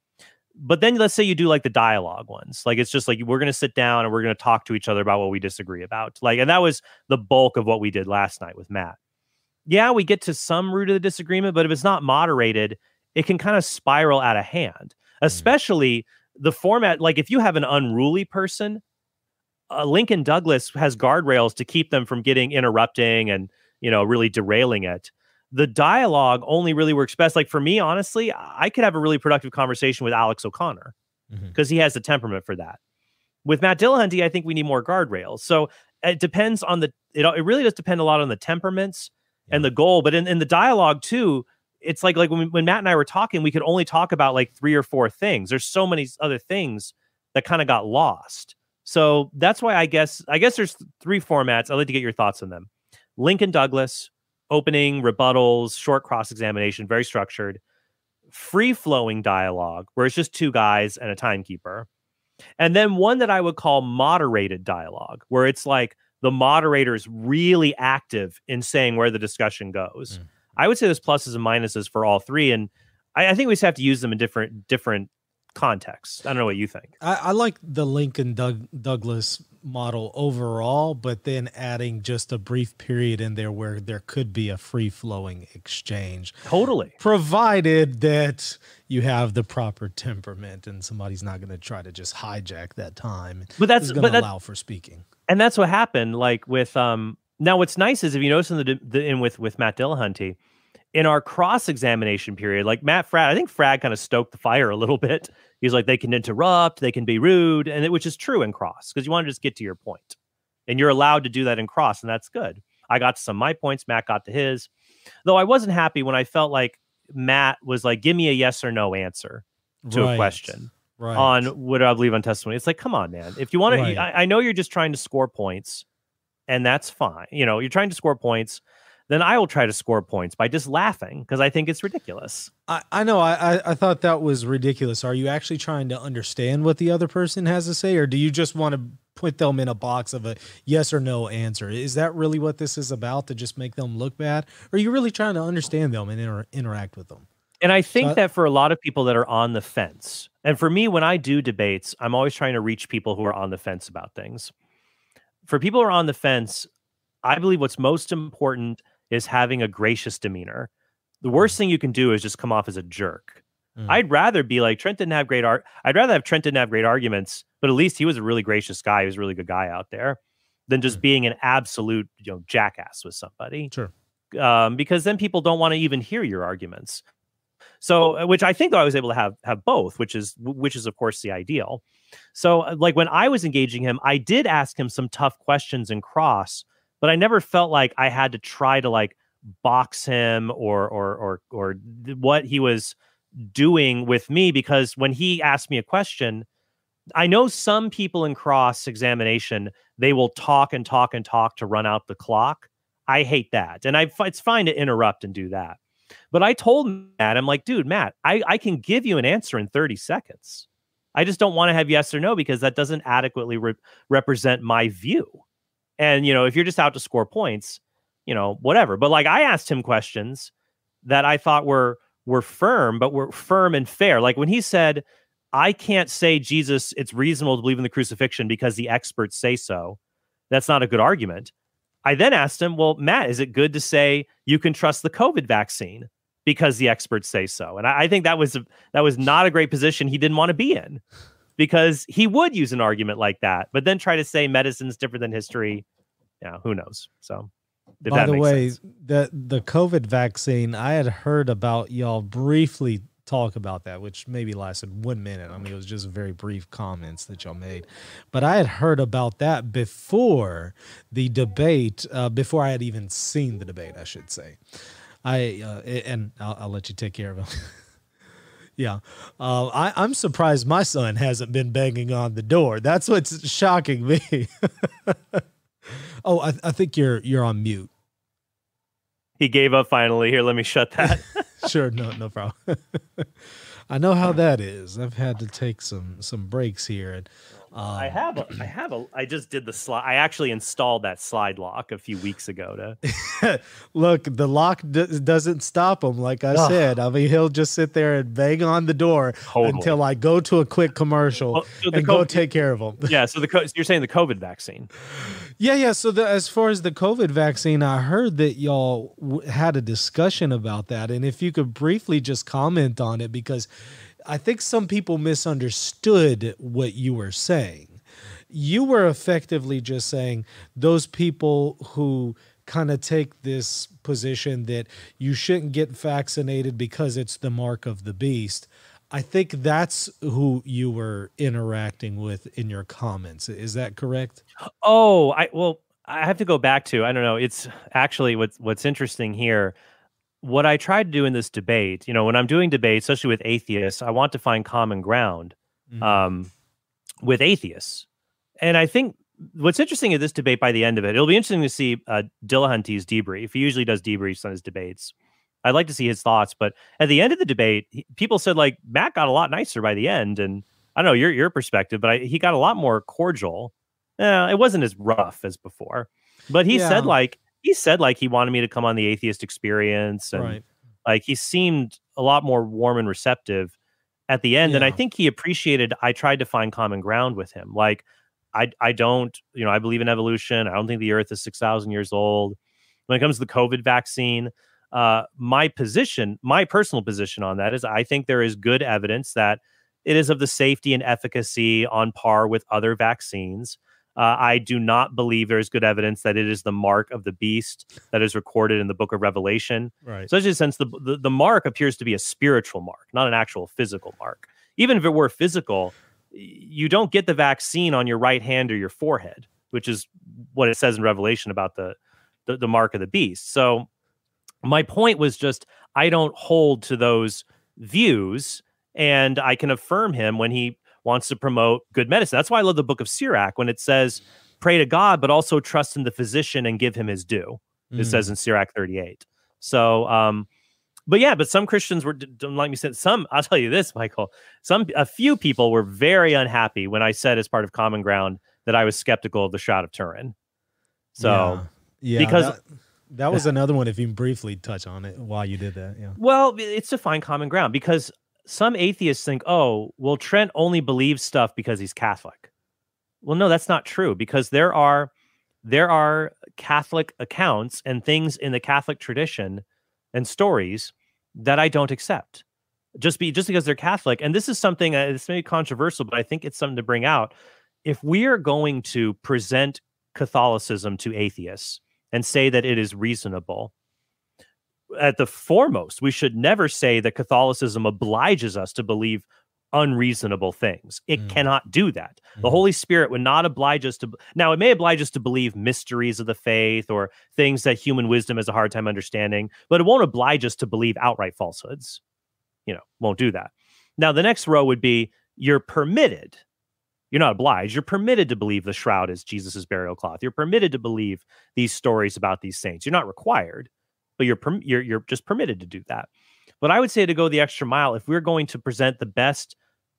But then let's say you do like the dialogue ones. Like, it's just like, we're going to sit down and we're going to talk to each other about what we disagree about. Like, and that was the bulk of what we did last night with Matt. Yeah, we get to some root of the disagreement, but if it's not moderated, it can kind of spiral out of hand, especially the format. Like if you have an unruly person, Lincoln Douglas has guardrails to keep them from interrupting and, really derailing it. The dialogue only really works best. Like for me, honestly, I could have a really productive conversation with Alex O'Connor because he has the temperament for that. With Matt Dillahunty, I think we need more guardrails. So it depends on it really does depend a lot on the temperaments and the goal. But in the dialogue too, it's like when Matt and I were talking, we could only talk about like 3 or 4 things. There's so many other things that kind of got lost. So that's why I guess there's 3 formats. I'd like to get your thoughts on them. Lincoln Douglas, opening, rebuttals, short cross-examination, very structured, free-flowing dialogue, where it's just 2 guys and a timekeeper. And then one that I would call moderated dialogue, where it's like the moderator's really active in saying where the discussion goes. I would say there's pluses and minuses for all 3. And I think we just have to use them in different contexts. I don't know what you think.
I like the Lincoln Douglas model overall, but then adding just a brief period in there where there could be a free-flowing exchange.
Totally.
Provided that you have the proper temperament and somebody's not going to try to just hijack that time. But that's going to allow for speaking. And
that's what happened. Like with now, what's nice is if you notice in with Matt Dillahunty, in our cross-examination period, like Matt Fradd, I think Fradd kind of stoked the fire a little bit. He's like, they can interrupt, they can be rude, which is true in cross, because you want to just get to your point. And you're allowed to do that in cross, and that's good. I got to some of my points, Matt got to his. Though I wasn't happy when I felt like Matt was like, give me a yes or no answer to a question on what I believe on testimony. It's like, come on, man. If you want to, I know you're just trying to score points, and that's fine. You're trying to score points. Then I will try to score points by just laughing because I think it's ridiculous.
I know. I thought that was ridiculous. Are you actually trying to understand what the other person has to say, or do you just want to put them in a box of a yes or no answer? Is that really what this is about, to just make them look bad? Or are you really trying to understand them and interact with them?
And I think that for a lot of people that are on the fence, and for me, when I do debates, I'm always trying to reach people who are on the fence about things. For people who are on the fence, I believe what's most important is having a gracious demeanor. The worst thing you can do is just come off as a jerk. I'd rather be like, Trent didn't have great art. I'd rather have Trent didn't have great arguments, but at least he was a really gracious guy. He was a really good guy out there, than just being an absolute, jackass with somebody.
Sure.
Because then people don't want to even hear your arguments. So, which I think though I was able to have both, which is of course the ideal. So like when I was engaging him, I did ask him some tough questions in cross, but I never felt like I had to try to like box him or what he was doing with me, because when he asked me a question, I know some people in cross examination, they will talk to run out the clock. I hate that. And it's fine to interrupt and do that. But I told Matt, I'm like, dude, Matt, I can give you an answer in 30 seconds. I just don't want to have yes or no because that doesn't adequately represent my view. And, if you're just out to score points, whatever. But like I asked him questions that I thought were firm, but were firm and fair. Like when he said, I can't say Jesus, it's reasonable to believe in the crucifixion because the experts say so. That's not a good argument. I then asked him, well, Matt, is it good to say you can trust the COVID vaccine because the experts say so? And I think that was not a great position he didn't want to be in, because he would use an argument like that, but then try to say medicine's different than history. Yeah, who knows? So,
by the way, the COVID vaccine, I had heard about y'all briefly talk about that, which maybe lasted 1 minute. I mean, it was just very brief comments that y'all made, but I had heard about that before the debate, before I had even seen the debate, I should say. And I'll let you take care of it. Yeah. I'm surprised my son hasn't been banging on the door. That's what's shocking me. Oh, I think you're on mute.
He gave up finally. Here, let me shut that.
Sure, no problem. I know how that is. I've had to take some breaks here, and
I just did the slide. I actually installed that slide lock a few weeks ago to
look. The lock doesn't stop him. Like I said, I mean, he'll just sit there and bang on the door until I go to a quick commercial and go take care of him.
Yeah. So you're saying the COVID vaccine?
Yeah. So as far as the COVID vaccine, I heard that y'all had a discussion about that, and if you could briefly just comment on it, because I think some people misunderstood what you were saying. You were effectively just saying those people who kind of take this position that you shouldn't get vaccinated because it's the mark of the beast. I think that's who you were interacting with in your comments. Is that correct?
Oh, I have to go back to, I don't know. It's actually what's interesting here. What I tried to do in this debate, when I'm doing debates, especially with atheists, I want to find common ground with atheists. And I think what's interesting in this debate, by the end of it, it'll be interesting to see Dillahunty's debrief. He usually does debriefs on his debates. I'd like to see his thoughts. But at the end of the debate, people said, like, Matt got a lot nicer by the end. And I don't know your perspective, but he got a lot more cordial. It wasn't as rough as before. But he said, he wanted me to come on the Atheist Experience, and like he seemed a lot more warm and receptive at the end. And I think he appreciated I tried to find common ground with him. Like I don't, I believe in evolution. I don't think the earth is 6,000 years old. When it comes to the COVID vaccine, my personal position on that is I think there is good evidence that it is of the safety and efficacy on par with other vaccines. I do not believe there is good evidence that it is the mark of the beast that is recorded in the book of Revelation. Right. So, in a sense, the mark appears to be a spiritual mark, not an actual physical mark. Even if it were physical, you don't get the vaccine on your right hand or your forehead, which is what it says in Revelation about the mark of the beast. So, my point was just I don't hold to those views, and I can affirm him when he wants to promote good medicine. That's why I love the book of Sirach when it says, pray to God, but also trust in the physician and give him his due. It says in Sirach 38. So, but some Christians don't like me saying I'll tell you this, Michael, a few people were very unhappy when I said as part of Common Ground that I was skeptical of the Shroud of Turin. So, because
that was another one, if you briefly touch on it, why you did that. Yeah.
Well, it's to find common ground, because some atheists think, oh, well, Trent only believes stuff because he's Catholic. Well, no, that's not true, because there are Catholic accounts and things in the Catholic tradition and stories that I don't accept just because they're Catholic. And this is something that's maybe controversial, but I think it's something to bring out. If we are going to present Catholicism to atheists and say that it is reasonable, at the foremost, we should never say that Catholicism obliges us to believe unreasonable things. It cannot do that. The Holy Spirit would not oblige us to. Now, it may oblige us to believe mysteries of the faith or things that human wisdom has a hard time understanding, but it won't oblige us to believe outright falsehoods. Won't do that. Now, the next row would be you're permitted. You're not obliged. You're permitted to believe the shroud is Jesus's burial cloth. You're permitted to believe these stories about these saints. You're not required. but you're just permitted to do that. But I would say to go the extra mile, if we're going to present the best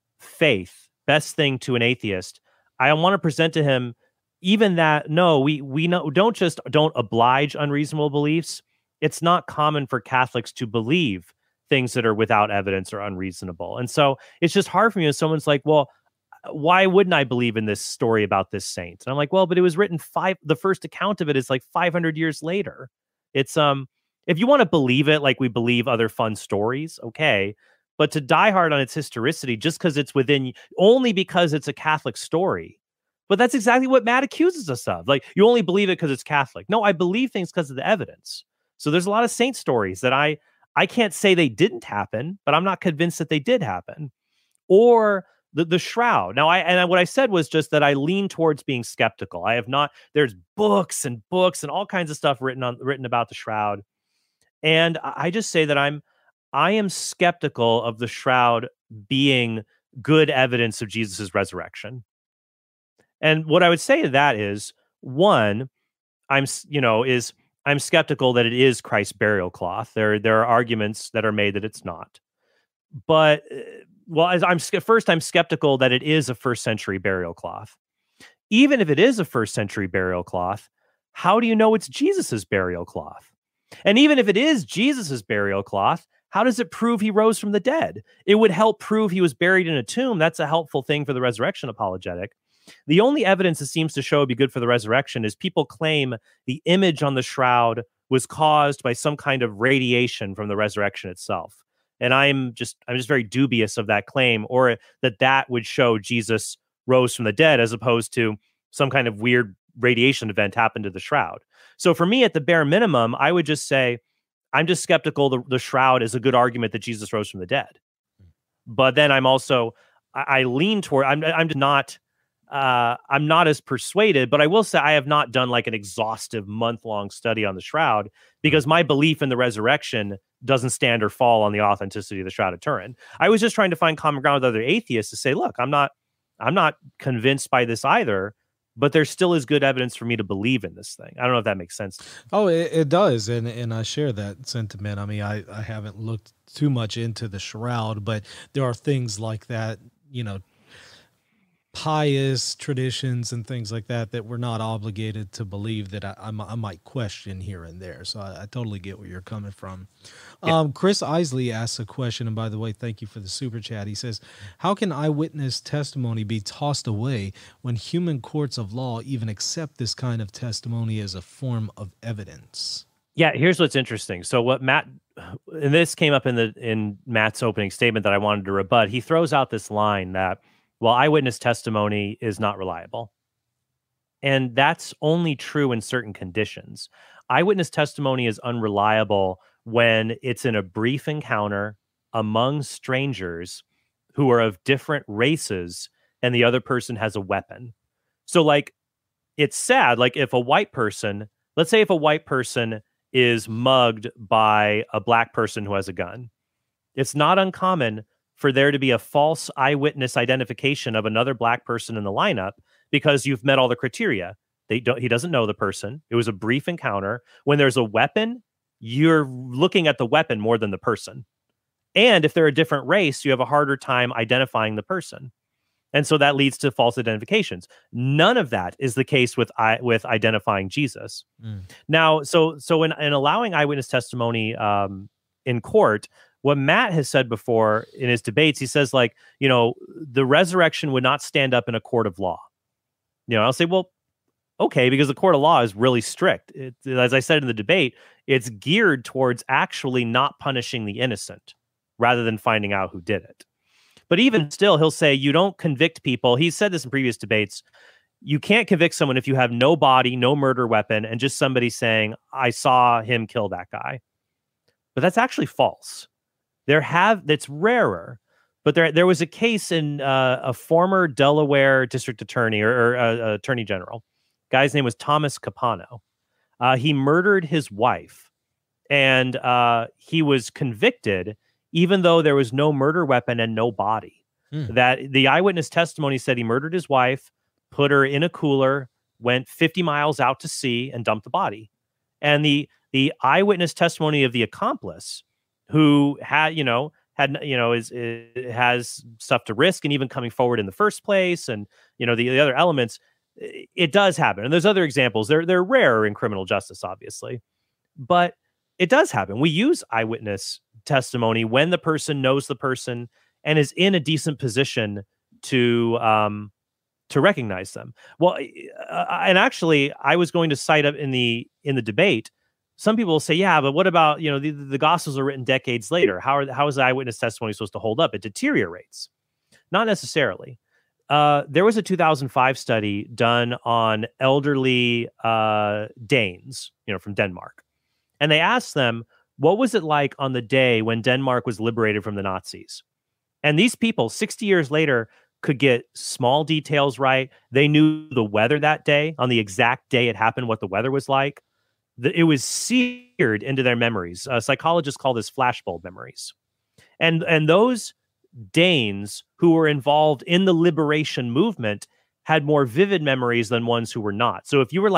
thing to an atheist, I want to present to him even that, no, we don't oblige unreasonable beliefs. It's not common for Catholics to believe things that are without evidence or unreasonable. And so it's just hard for me when someone's like, well, why wouldn't I believe in this story about this saint? And I'm like, well, but it was written the first account of it is like 500 years later. It's, if you want to believe it, like we believe other fun stories, okay. But to die hard on its historicity just because it's only because it's a Catholic story. But that's exactly what Matt accuses us of. Like, you only believe it because it's Catholic. No, I believe things because of the evidence. So there's a lot of saint stories that I can't say they didn't happen, but I'm not convinced that they did happen. Or the shroud. Now, what I said was just that I lean towards being skeptical. I have not. There's books and all kinds of stuff written about the shroud, and I just say that I am skeptical of the shroud being good evidence of Jesus's resurrection. And what I would say to that is, one, I'm skeptical that it is Christ's burial cloth. There are arguments that are made that it's not, but. Well, I'm skeptical that it is a first century burial cloth. Even if it is a first century burial cloth, how do you know it's Jesus's burial cloth? And even if it is Jesus's burial cloth, how does it prove he rose from the dead? It would help prove he was buried in a tomb. That's a helpful thing for the resurrection apologetic. The only evidence that seems to show it'd be good for the resurrection is people claim the image on the shroud was caused by some kind of radiation from the resurrection itself. And I'm just very dubious of that claim, or that would show Jesus rose from the dead, as opposed to some kind of weird radiation event happened to the shroud. So for me, at the bare minimum, I would just say I'm just skeptical the shroud is a good argument that Jesus rose from the dead. But then I'm also I lean toward I'm not as persuaded, but I will say I have not done like an exhaustive month-long study on the shroud, because my belief in the resurrection doesn't stand or fall on the authenticity of the Shroud of Turin. I was just trying to find common ground with other atheists to say, look, I'm not convinced by this either, but there still is good evidence for me to believe in this thing. I don't know if that makes sense.
Oh, it does. And I share that sentiment. I mean, I haven't looked too much into the shroud, but there are things like that, pious traditions and things like that we're not obligated to believe, that I might question here and there. So I totally get where you're coming from. Yeah. Chris Isley asks a question, and by the way, thank you for the super chat. He says, how can eyewitness testimony be tossed away when human courts of law even accept this kind of testimony as a form of evidence?
Yeah, here's what's interesting. So what Matt, and this came up in Matt's opening statement that I wanted to rebut. He throws out this line that, well, eyewitness testimony is not reliable. And that's only true in certain conditions. Eyewitness testimony is unreliable when it's in a brief encounter among strangers who are of different races and the other person has a weapon. So, like, it's sad. Like, if a white person, let's say if a white person is mugged by a black person who has a gun, it's not uncommon for there to be a false eyewitness identification of another black person in the lineup, because you've met all the criteria. He doesn't know the person. It was a brief encounter. When there's a weapon, you're looking at the weapon more than the person. And if they're a different race, you have a harder time identifying the person. And so that leads to false identifications. None of that is the case with identifying Jesus. Now, so in allowing eyewitness testimony in court, what Matt has said before in his debates, he says, like, the resurrection would not stand up in a court of law. I'll say, well, okay, because the court of law is really strict. As I said in the debate, it's geared towards actually not punishing the innocent rather than finding out who did it. But even still, he'll say you don't convict people. He's said this in previous debates. You can't convict someone if you have no body, no murder weapon, and just somebody saying, I saw him kill that guy. But that's actually false. That's rarer, but there was a case in a former Delaware district attorney or attorney general. Guy's name was Thomas Capano. He murdered his wife, and he was convicted, even though there was no murder weapon and no body. That the eyewitness testimony said he murdered his wife, put her in a cooler, went 50 miles out to sea, and dumped the body. And the the eyewitness testimony of the accomplice who has stuff to risk and even coming forward in the first place, and the other elements, it does happen. And there's other examples. They're rarer in criminal justice, obviously, but it does happen. We use eyewitness testimony when the person knows the person and is in a decent position to recognize them. Well, and actually, I was going to cite up in the debate. Some people will say, yeah, but what about, the Gospels are written decades later. How is the eyewitness testimony supposed to hold up? It deteriorates. Not necessarily. There was a 2005 study done on elderly Danes, from Denmark. And they asked them, what was it like on the day when Denmark was liberated from the Nazis? And these people, 60 years later, could get small details right. They knew the weather that day, on the exact day it happened, what the weather was like. It was seared into their memories. Psychologists call this flashbulb memories. And those Danes who were involved in the liberation movement had more vivid memories than ones who were not. So if you were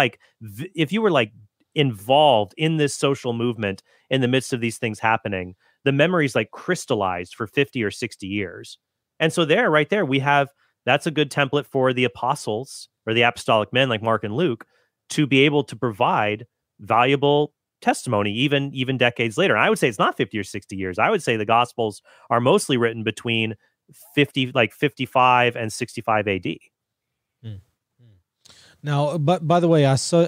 involved in this social movement in the midst of these things happening, the memories crystallized for 50 or 60 years. And so right there, that's a good template for the apostles or the apostolic men like Mark and Luke to be able to provide valuable testimony even decades later. And I would say it's not 50 or 60 years. I would say the Gospels are mostly written between 55 and 65 AD.
Now, but by the way, I saw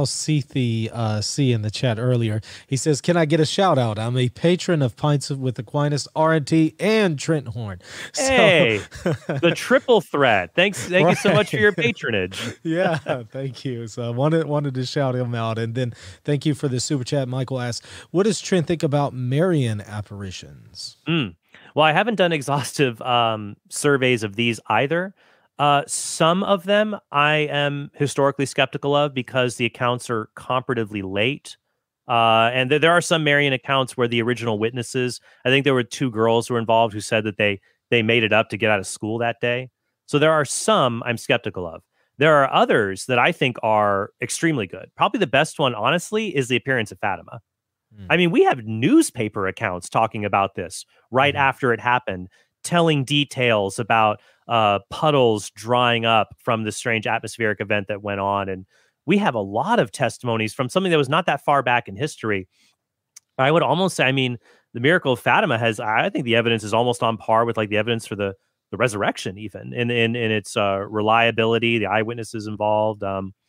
Sethi C in the chat earlier. He says, "Can I get a shout out? I'm a patron of Pints with Aquinas, R&T, and Trent Horn."
Hey, the triple threat. Thank you so much for your patronage.
Yeah, thank you. So I wanted to shout him out, and then thank you for the super chat. Michael asks, "What does Trent think about Marian apparitions?"
Well, I haven't done exhaustive surveys of these either. Some of them I am historically skeptical of because the accounts are comparatively late. And there are some Marian accounts where the original witnesses, I think there were 2 girls who were involved who said that they made it up to get out of school that day. So there are some I'm skeptical of. There are others that I think are extremely good. Probably the best one, honestly, is the appearance of Fatima. I mean, we have newspaper accounts talking about this right after it happened, telling details about puddles drying up from the strange atmospheric event that went on. And we have a lot of testimonies from something that was not that far back in history. I would almost say, the miracle of Fatima I think the evidence is almost on par with the evidence for the resurrection, even in its reliability, the eyewitnesses involved.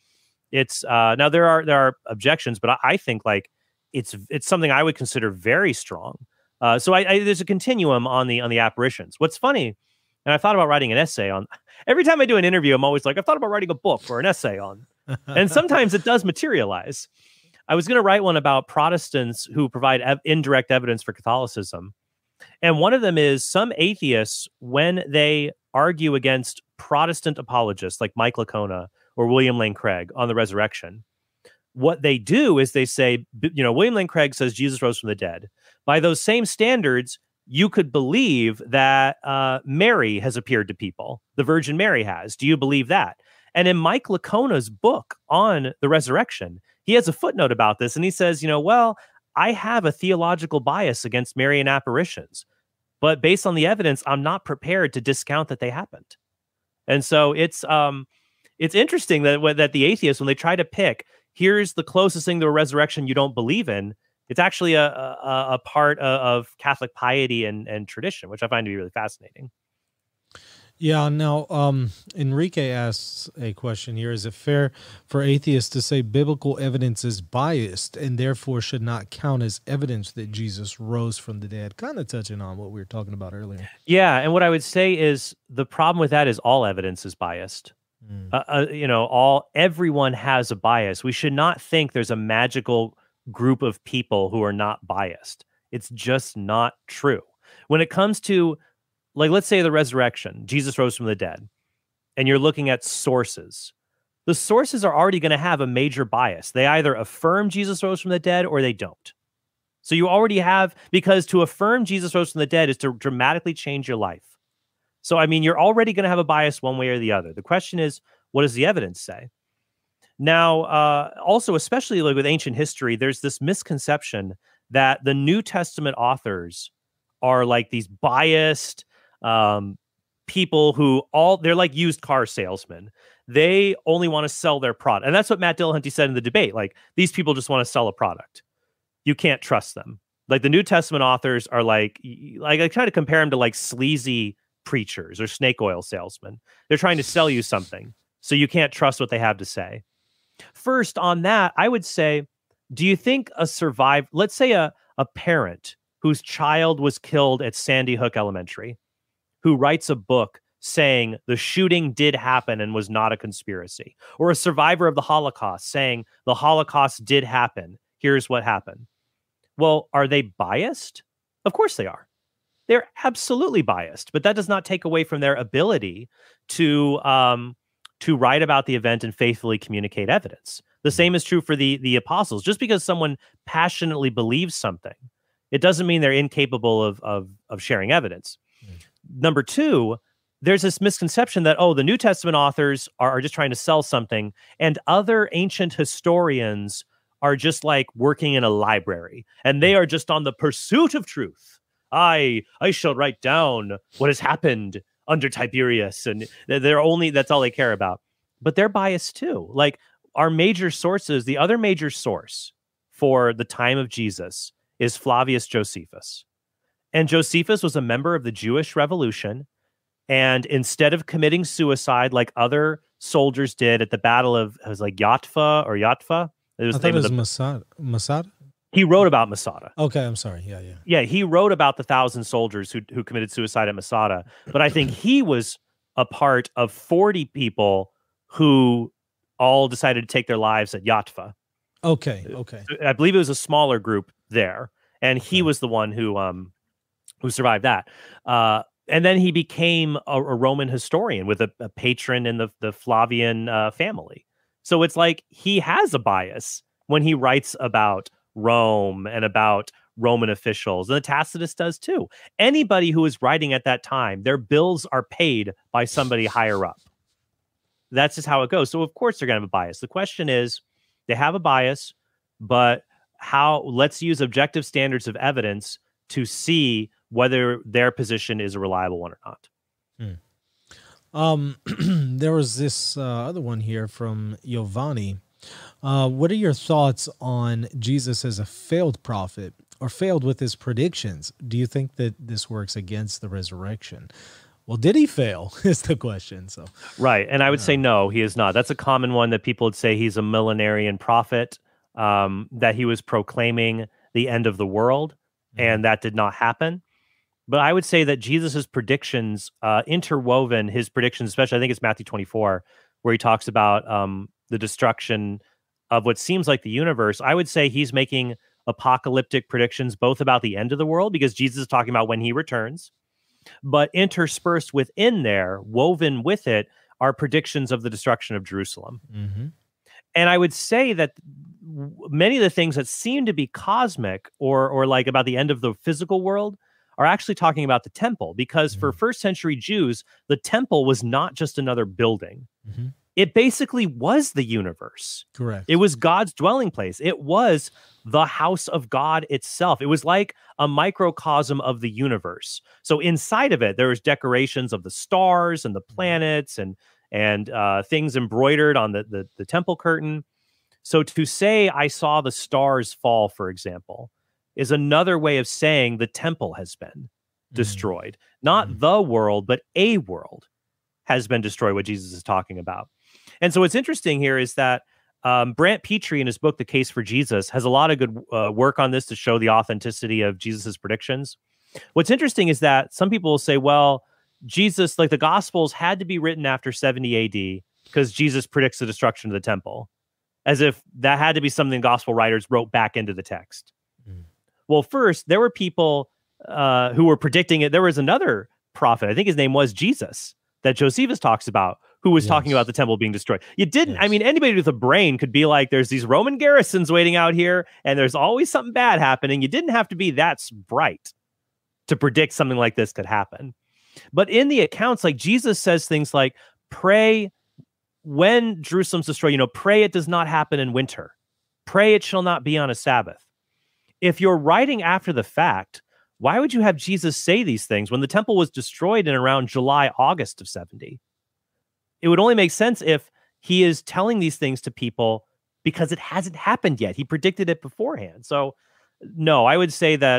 It's now there are objections, but I think it's something I would consider very strong. So there's a continuum on the apparitions. What's funny, and I thought about writing an essay on. Every time I do an interview, I'm always like, I've thought about writing a book or an essay on, and sometimes it does materialize. I was going to write one about Protestants who provide indirect evidence for Catholicism, and one of them is some atheists, when they argue against Protestant apologists like Mike Licona or William Lane Craig on the resurrection. What they do is they say, William Lane Craig says Jesus rose from the dead. By those same standards, you could believe that Mary has appeared to people. The Virgin Mary has. Do you believe that? And in Mike Licona's book on the resurrection, he has a footnote about this. And he says, well, I have a theological bias against Marian apparitions. But based on the evidence, I'm not prepared to discount that they happened. And so it's interesting that the atheists, when they try to pick, here's the closest thing to a resurrection you don't believe in, it's actually a part of Catholic piety and tradition, which I find to be really fascinating.
Yeah. Now, Enrique asks a question here. Is it fair for atheists to say biblical evidence is biased and therefore should not count as evidence that Jesus rose from the dead? Kind of touching on what we were talking about earlier.
Yeah. And what I would say is the problem with that is all evidence is biased. Everyone has a bias. We should not think there's a magical group of people who are not biased. It's just not true. When it comes to, let's say the resurrection, Jesus rose from the dead, and you're looking at sources. The sources are already going to have a major bias. They either affirm Jesus rose from the dead or they don't. So you already have, because to affirm Jesus rose from the dead is to dramatically change your life. So, you're already going to have a bias one way or the other. The question is, what does the evidence say? Now, also, especially like with ancient history, there's this misconception that the New Testament authors are like these biased people who they're like used car salesmen. They only want to sell their product. And that's what Matt Dillahunty said in the debate. Like, these people just want to sell a product. You can't trust them. Like, the New Testament authors are like I try to compare them to like sleazy preachers or snake oil salesmen. They're trying to sell you something, so you can't trust what they have to say. First, on that, I would say, do you think let's say a parent whose child was killed at Sandy Hook Elementary, who writes a book saying the shooting did happen and was not a conspiracy, or a survivor of the Holocaust saying the Holocaust did happen, here's what happened. Well, are they biased? Of course they are. They're absolutely biased, but that does not take away from their ability to write about the event and faithfully communicate evidence. The same is true for the apostles. Just because someone passionately believes something, it doesn't mean they're incapable of sharing evidence. Number two, there's this misconception that, the New Testament authors are just trying to sell something, and other ancient historians are just like working in a library, and they are just on the pursuit of truth. I shall write down what has happened under Tiberius, and that's all they care about. But they're biased too. Like, our major sources, the other major source for the time of Jesus is Flavius Josephus. And Josephus was a member of the Jewish Revolution. And instead of committing suicide like other soldiers did at the Battle of, it was like Yatfa. It was
Masada.
He wrote about Masada.
Okay, I'm sorry. Yeah.
Yeah, he wrote about the 1,000 soldiers who committed suicide at Masada. But I think he was a part of 40 people who all decided to take their lives at Yatfa.
Okay.
I believe it was a smaller group there, and he was the one who survived that. And then he became a Roman historian with a patron in the Flavian family. So it's like he has a bias when he writes about Rome and about Roman officials, and the Tacitus does too. Anybody who is writing at that time, their bills are paid by somebody higher up. That's just how it goes. So of course they're going to have a bias. The question is, they have a bias, but let's use objective standards of evidence to see whether their position is a reliable one or
not. There was this other one here from Giovanni. What are your thoughts on Jesus as a failed prophet, or failed with his predictions? Do you think that this works against the resurrection? Well, did he fail is the question. So
right. And I would say no, he is not. That's a common one, that people would say he's a millenarian prophet, that he was proclaiming the end of the world, and that did not happen. But I would say that Jesus's predictions, interwoven his predictions, especially I think it's Matthew 24, where he talks about the destruction of what seems like the universe. I would say he's making apocalyptic predictions both about the end of the world, because Jesus is talking about when he returns, but interspersed within there, woven with it, are predictions of the destruction of Jerusalem. Mm-hmm. And I would say that many of the things that seem to be cosmic or like about the end of the physical world are actually talking about the temple, because for first century Jews, the temple was not just another building. Mm-hmm. It basically was the universe.
Correct.
It was God's dwelling place. It was the house of God itself. It was like a microcosm of the universe. So inside of it, there was decorations of the stars and the planets and things embroidered on the temple curtain. So to say I saw the stars fall, for example, is another way of saying the temple has been destroyed. Not the world, but a world has been destroyed, what Jesus is talking about. And so what's interesting here is that Brant Petrie, in his book, The Case for Jesus, has a lot of good work on this to show the authenticity of Jesus's predictions. What's interesting is that some people will say, well, Jesus, like the Gospels had to be written after 70 AD because Jesus predicts the destruction of the temple, as if that had to be something Gospel writers wrote back into the text. Well, first, there were people who were predicting it. There was another prophet, I think his name was Jesus, that Josephus talks about, who was talking about the temple being destroyed. You didn't, I mean, anybody with a brain could be like, there's these Roman garrisons waiting out here, and there's always something bad happening. You didn't have to be that bright to predict something like this could happen. But in the accounts, like Jesus says things like, pray when Jerusalem's destroyed, pray it does not happen in winter. Pray it shall not be on a Sabbath. If you're writing after the fact, why would you have Jesus say these things when the temple was destroyed in around July, August of 70? It would only make sense if he is telling these things to people because it hasn't happened yet. He predicted it beforehand. So, no, I would say that,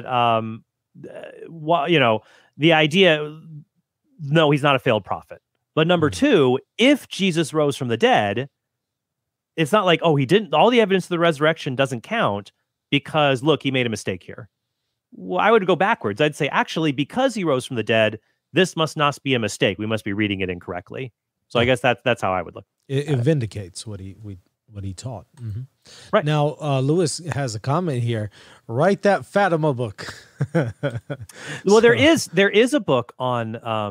the idea, no, he's not a failed prophet. But number two, if Jesus rose from the dead, it's not like, oh, he didn't. All the evidence of the resurrection doesn't count because, look, he made a mistake here. Well, I would go backwards. I'd say, actually, because he rose from the dead, this must not be a mistake. We must be reading it incorrectly. So I guess that's how I would look.
It vindicates what he taught. Mm-hmm.
Right.
Now, Lewis has a comment here. Write that Fatima book.
Well, there is a book on,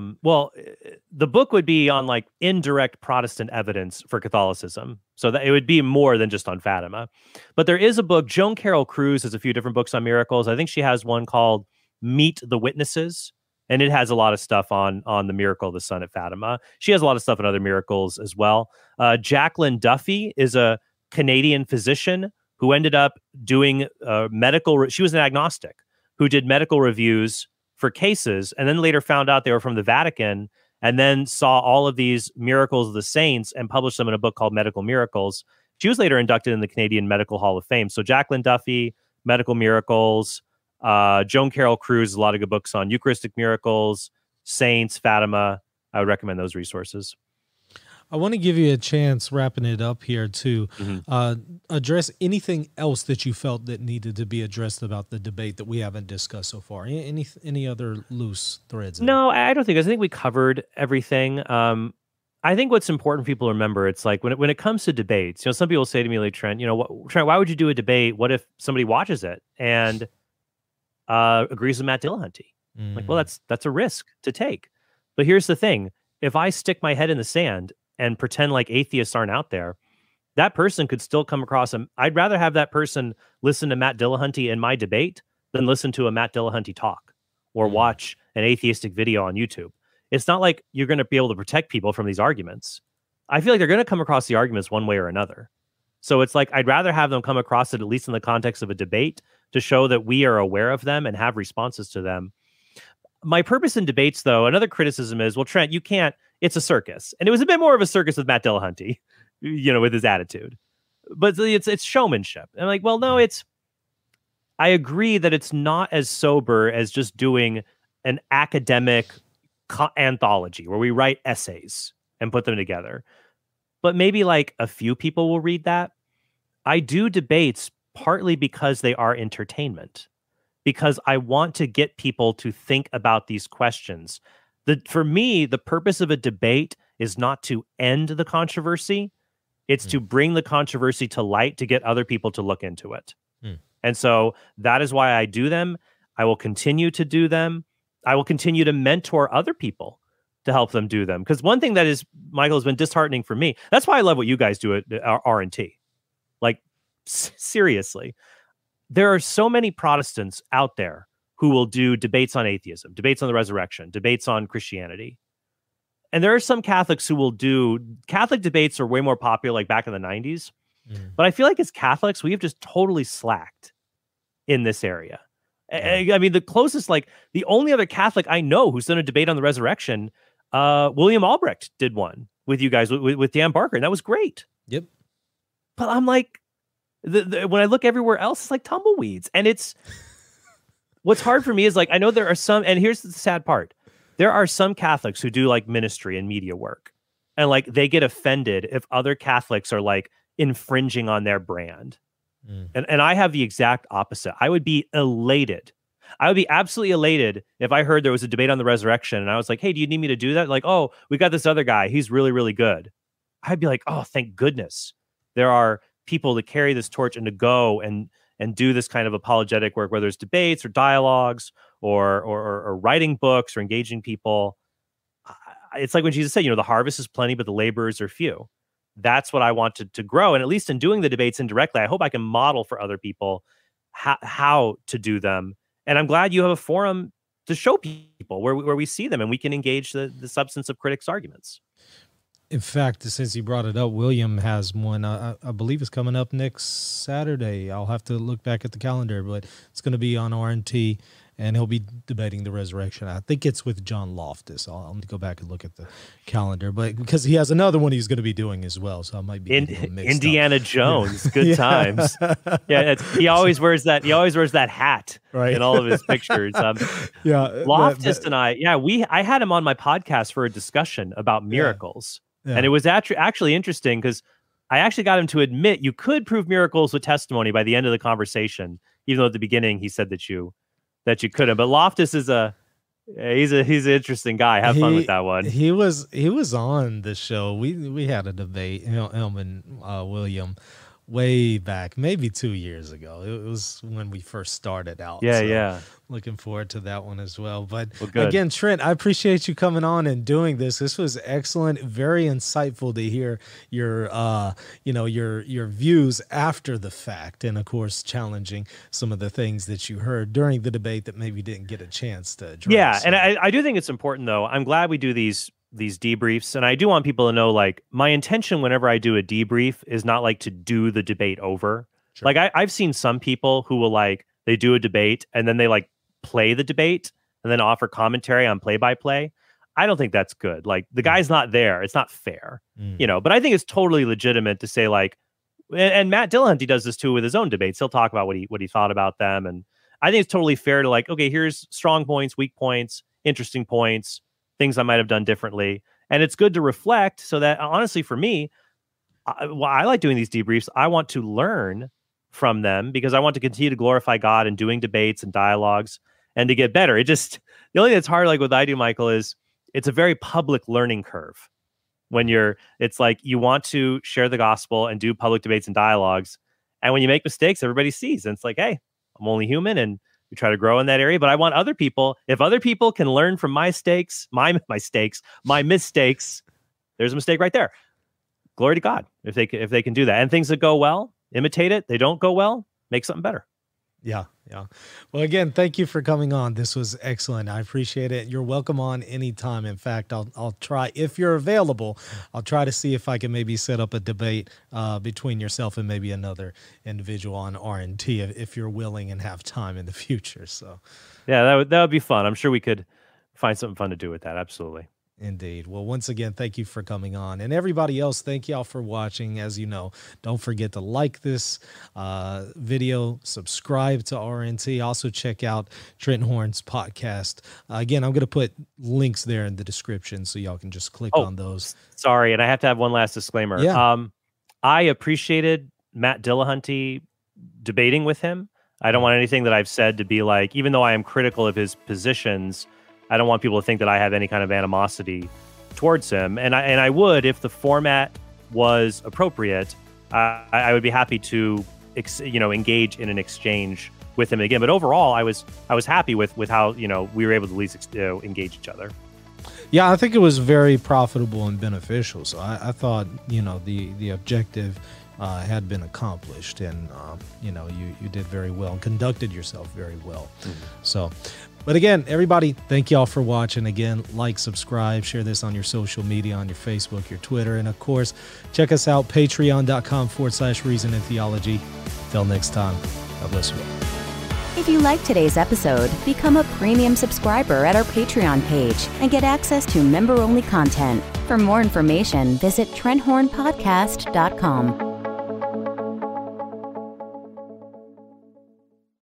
the book would be on like indirect Protestant evidence for Catholicism. So that it would be more than just on Fatima. But there is a book. Joan Carroll Cruz has a few different books on miracles. I think she has one called Meet the Witnesses. And it has a lot of stuff on the miracle of the sun at Fatima. She has a lot of stuff on other miracles as well. Jacqueline Duffy is a Canadian physician who ended up doing she was an agnostic who did medical reviews for cases and then later found out they were from the Vatican and then saw all of these miracles of the saints and published them in a book called Medical Miracles. She was later inducted in the Canadian Medical Hall of Fame. So Jacqueline Duffy, Medical Miracles, Joan Carroll Cruz, a lot of good books on Eucharistic miracles, saints, Fatima. I would recommend those resources.
I want to give you a chance, wrapping it up here, to address anything else that you felt that needed to be addressed about the debate that we haven't discussed so far. Any other loose threads?
No, I don't think. I think we covered everything. I think what's important for people to remember, it's like when it comes to debates, some people say to me, like, Trent, Trent, why would you do a debate? What if somebody watches it and agrees with Matt Dillahunty? Like, well, that's a risk to take. But here's the thing. If I stick my head in the sand and pretend like atheists aren't out there, that person could still come across them. I'd rather have that person listen to Matt Dillahunty in my debate than listen to a Matt Dillahunty talk or watch an atheistic video on YouTube. It's not like you're going to be able to protect people from these arguments. I feel like they're going to come across the arguments one way or another. So it's like, I'd rather have them come across it, at least in the context of a debate, to show that we are aware of them and have responses to them. My purpose in debates, though, another criticism is, well, Trent, you can't, it's a circus. And it was a bit more of a circus with Matt Dillahunty, with his attitude. But it's showmanship. And I'm like, well, no, I agree that it's not as sober as just doing an academic anthology where we write essays and put them together. But maybe like a few people will read that. I do debates partly because they are entertainment, because I want to get people to think about these questions. For me, the purpose of a debate is not to end the controversy. It's to bring the controversy to light, to get other people to look into it. And so that is why I do them. I will continue to do them. I will continue to mentor other people to help them do them. Because one thing that is, Michael, has been disheartening for me. That's why I love what you guys do at R&T. Like, seriously. There are so many Protestants out there who will do debates on atheism, debates on the resurrection, debates on Christianity. And there are some Catholics who will do, Catholic debates are way more popular, like back in the 90s. But I feel like as Catholics, we have just totally slacked in this area. I mean, the closest, like the only other Catholic I know who's done a debate on the resurrection, William Albrecht did one with you guys, with Dan Barker, and that was great.
Yep.
But I'm like, when I look everywhere else, it's like tumbleweeds. And it's, what's hard for me is like, I know there are some, and here's the sad part. There are some Catholics who do like ministry and media work. And like, they get offended if other Catholics are like infringing on their brand. And I have the exact opposite. I would be elated. I would be absolutely elated if I heard there was a debate on the resurrection and I was like, hey, do you need me to do that? Like, oh, we got this other guy. He's really, really good. I'd be like, oh, thank goodness. There are people to carry this torch and to go and do this kind of apologetic work, whether it's debates or dialogues or writing books or engaging people. It's like when Jesus said, the harvest is plenty, but the laborers are few. That's what I want to grow. And at least in doing the debates indirectly, I hope I can model for other people how to do them. And I'm glad you have a forum to show people where we see them and we can engage the substance of critics' arguments.
In fact, since you brought it up, William has one, I believe it's coming up next Saturday. I'll have to look back at the calendar, but it's going to be on RNT, and he'll be debating the resurrection. I think it's with John Loftus. I'll go back and look at the calendar, but because he has another one he's going to be doing as well, so I might be
Indiana Jones. Good times. Yeah, he always wears that. He always wears that hat in all of his pictures. Loftus and I had him on my podcast for a discussion about miracles. Yeah. And it was actually interesting because I actually got him to admit you could prove miracles with testimony by the end of the conversation, even though at the beginning he said that you couldn't. But Loftus is he's an interesting guy. Have fun with that one.
He was on the show. We had a debate, him and William, way back, maybe 2 years ago. It was when we first started out.
Yeah.
Looking forward to that one as well. But again, Trent, I appreciate you coming on and doing this. This was excellent, very insightful to hear your views after the fact, and of course, challenging some of the things that you heard during the debate that maybe didn't get a chance to address.
Yeah, and I do think it's important, though. I'm glad we do these debriefs, and I do want people to know, like, my intention whenever I do a debrief is not like to do the debate over. Sure. Like I've seen some people who will they do a debate and then they play the debate and then offer commentary on play-by-play. I don't think that's good. Like, the guy's not there. It's not fair, but I think it's totally legitimate to say, and Matt Dillahunty does this too with his own debates. He'll talk about what he thought about them. And I think it's totally fair to okay, here's strong points, weak points, interesting points, things I might have done differently. And it's good to reflect so that, honestly, for me, I like doing these debriefs. I want to learn from them because I want to continue to glorify God in doing debates and dialogues and to get better. The only thing that's hard, like what I do, Michael, is it's a very public learning curve. When you want to share the gospel and do public debates and dialogues. And when you make mistakes, everybody sees. And it's like, hey, I'm only human, and we try to grow in that area. But I want other people, if other people can learn from my mistakes, there's a mistake right there. Glory to God if they can do that. And things that go well, imitate it. They don't go well, make something better.
Yeah. Well, again, thank you for coming on. This was excellent. I appreciate it. You're welcome on anytime. In fact, I'll try, if you're available, I'll try to see if I can maybe set up a debate between yourself and maybe another individual on RNT if you're willing and have time in the future. So,
yeah, that would be fun. I'm sure we could find something fun to do with that. Absolutely.
Indeed. Well, once again, thank you for coming on. And everybody else, thank y'all for watching. As you know, don't forget to like this video, subscribe to RNT. Also, check out Trent Horn's podcast. Again, I'm going to put links there in the description so y'all can just click on those.
Sorry, and I have to have one last disclaimer.
Yeah.
I appreciated Matt Dillahunty debating with him. I don't want anything that I've said to be even though I am critical of his positions, I don't want people to think that I have any kind of animosity towards him. And I would, if the format was appropriate, I would be happy to engage in an exchange with him again. But overall, I was happy with how we were able to at least engage each other.
Yeah, I think it was very profitable and beneficial. So I thought the objective had been accomplished, and you did very well and conducted yourself very well. So. But again, everybody, thank y'all for watching. Again, like, subscribe, share this on your social media, on your Facebook, your Twitter. And of course, check us out, patreon.com/Reason and Theology. Till next time, God bless you all.
If you liked today's episode, become a premium subscriber at our Patreon page and get access to member-only content. For more information, visit TrentHornPodcast.com.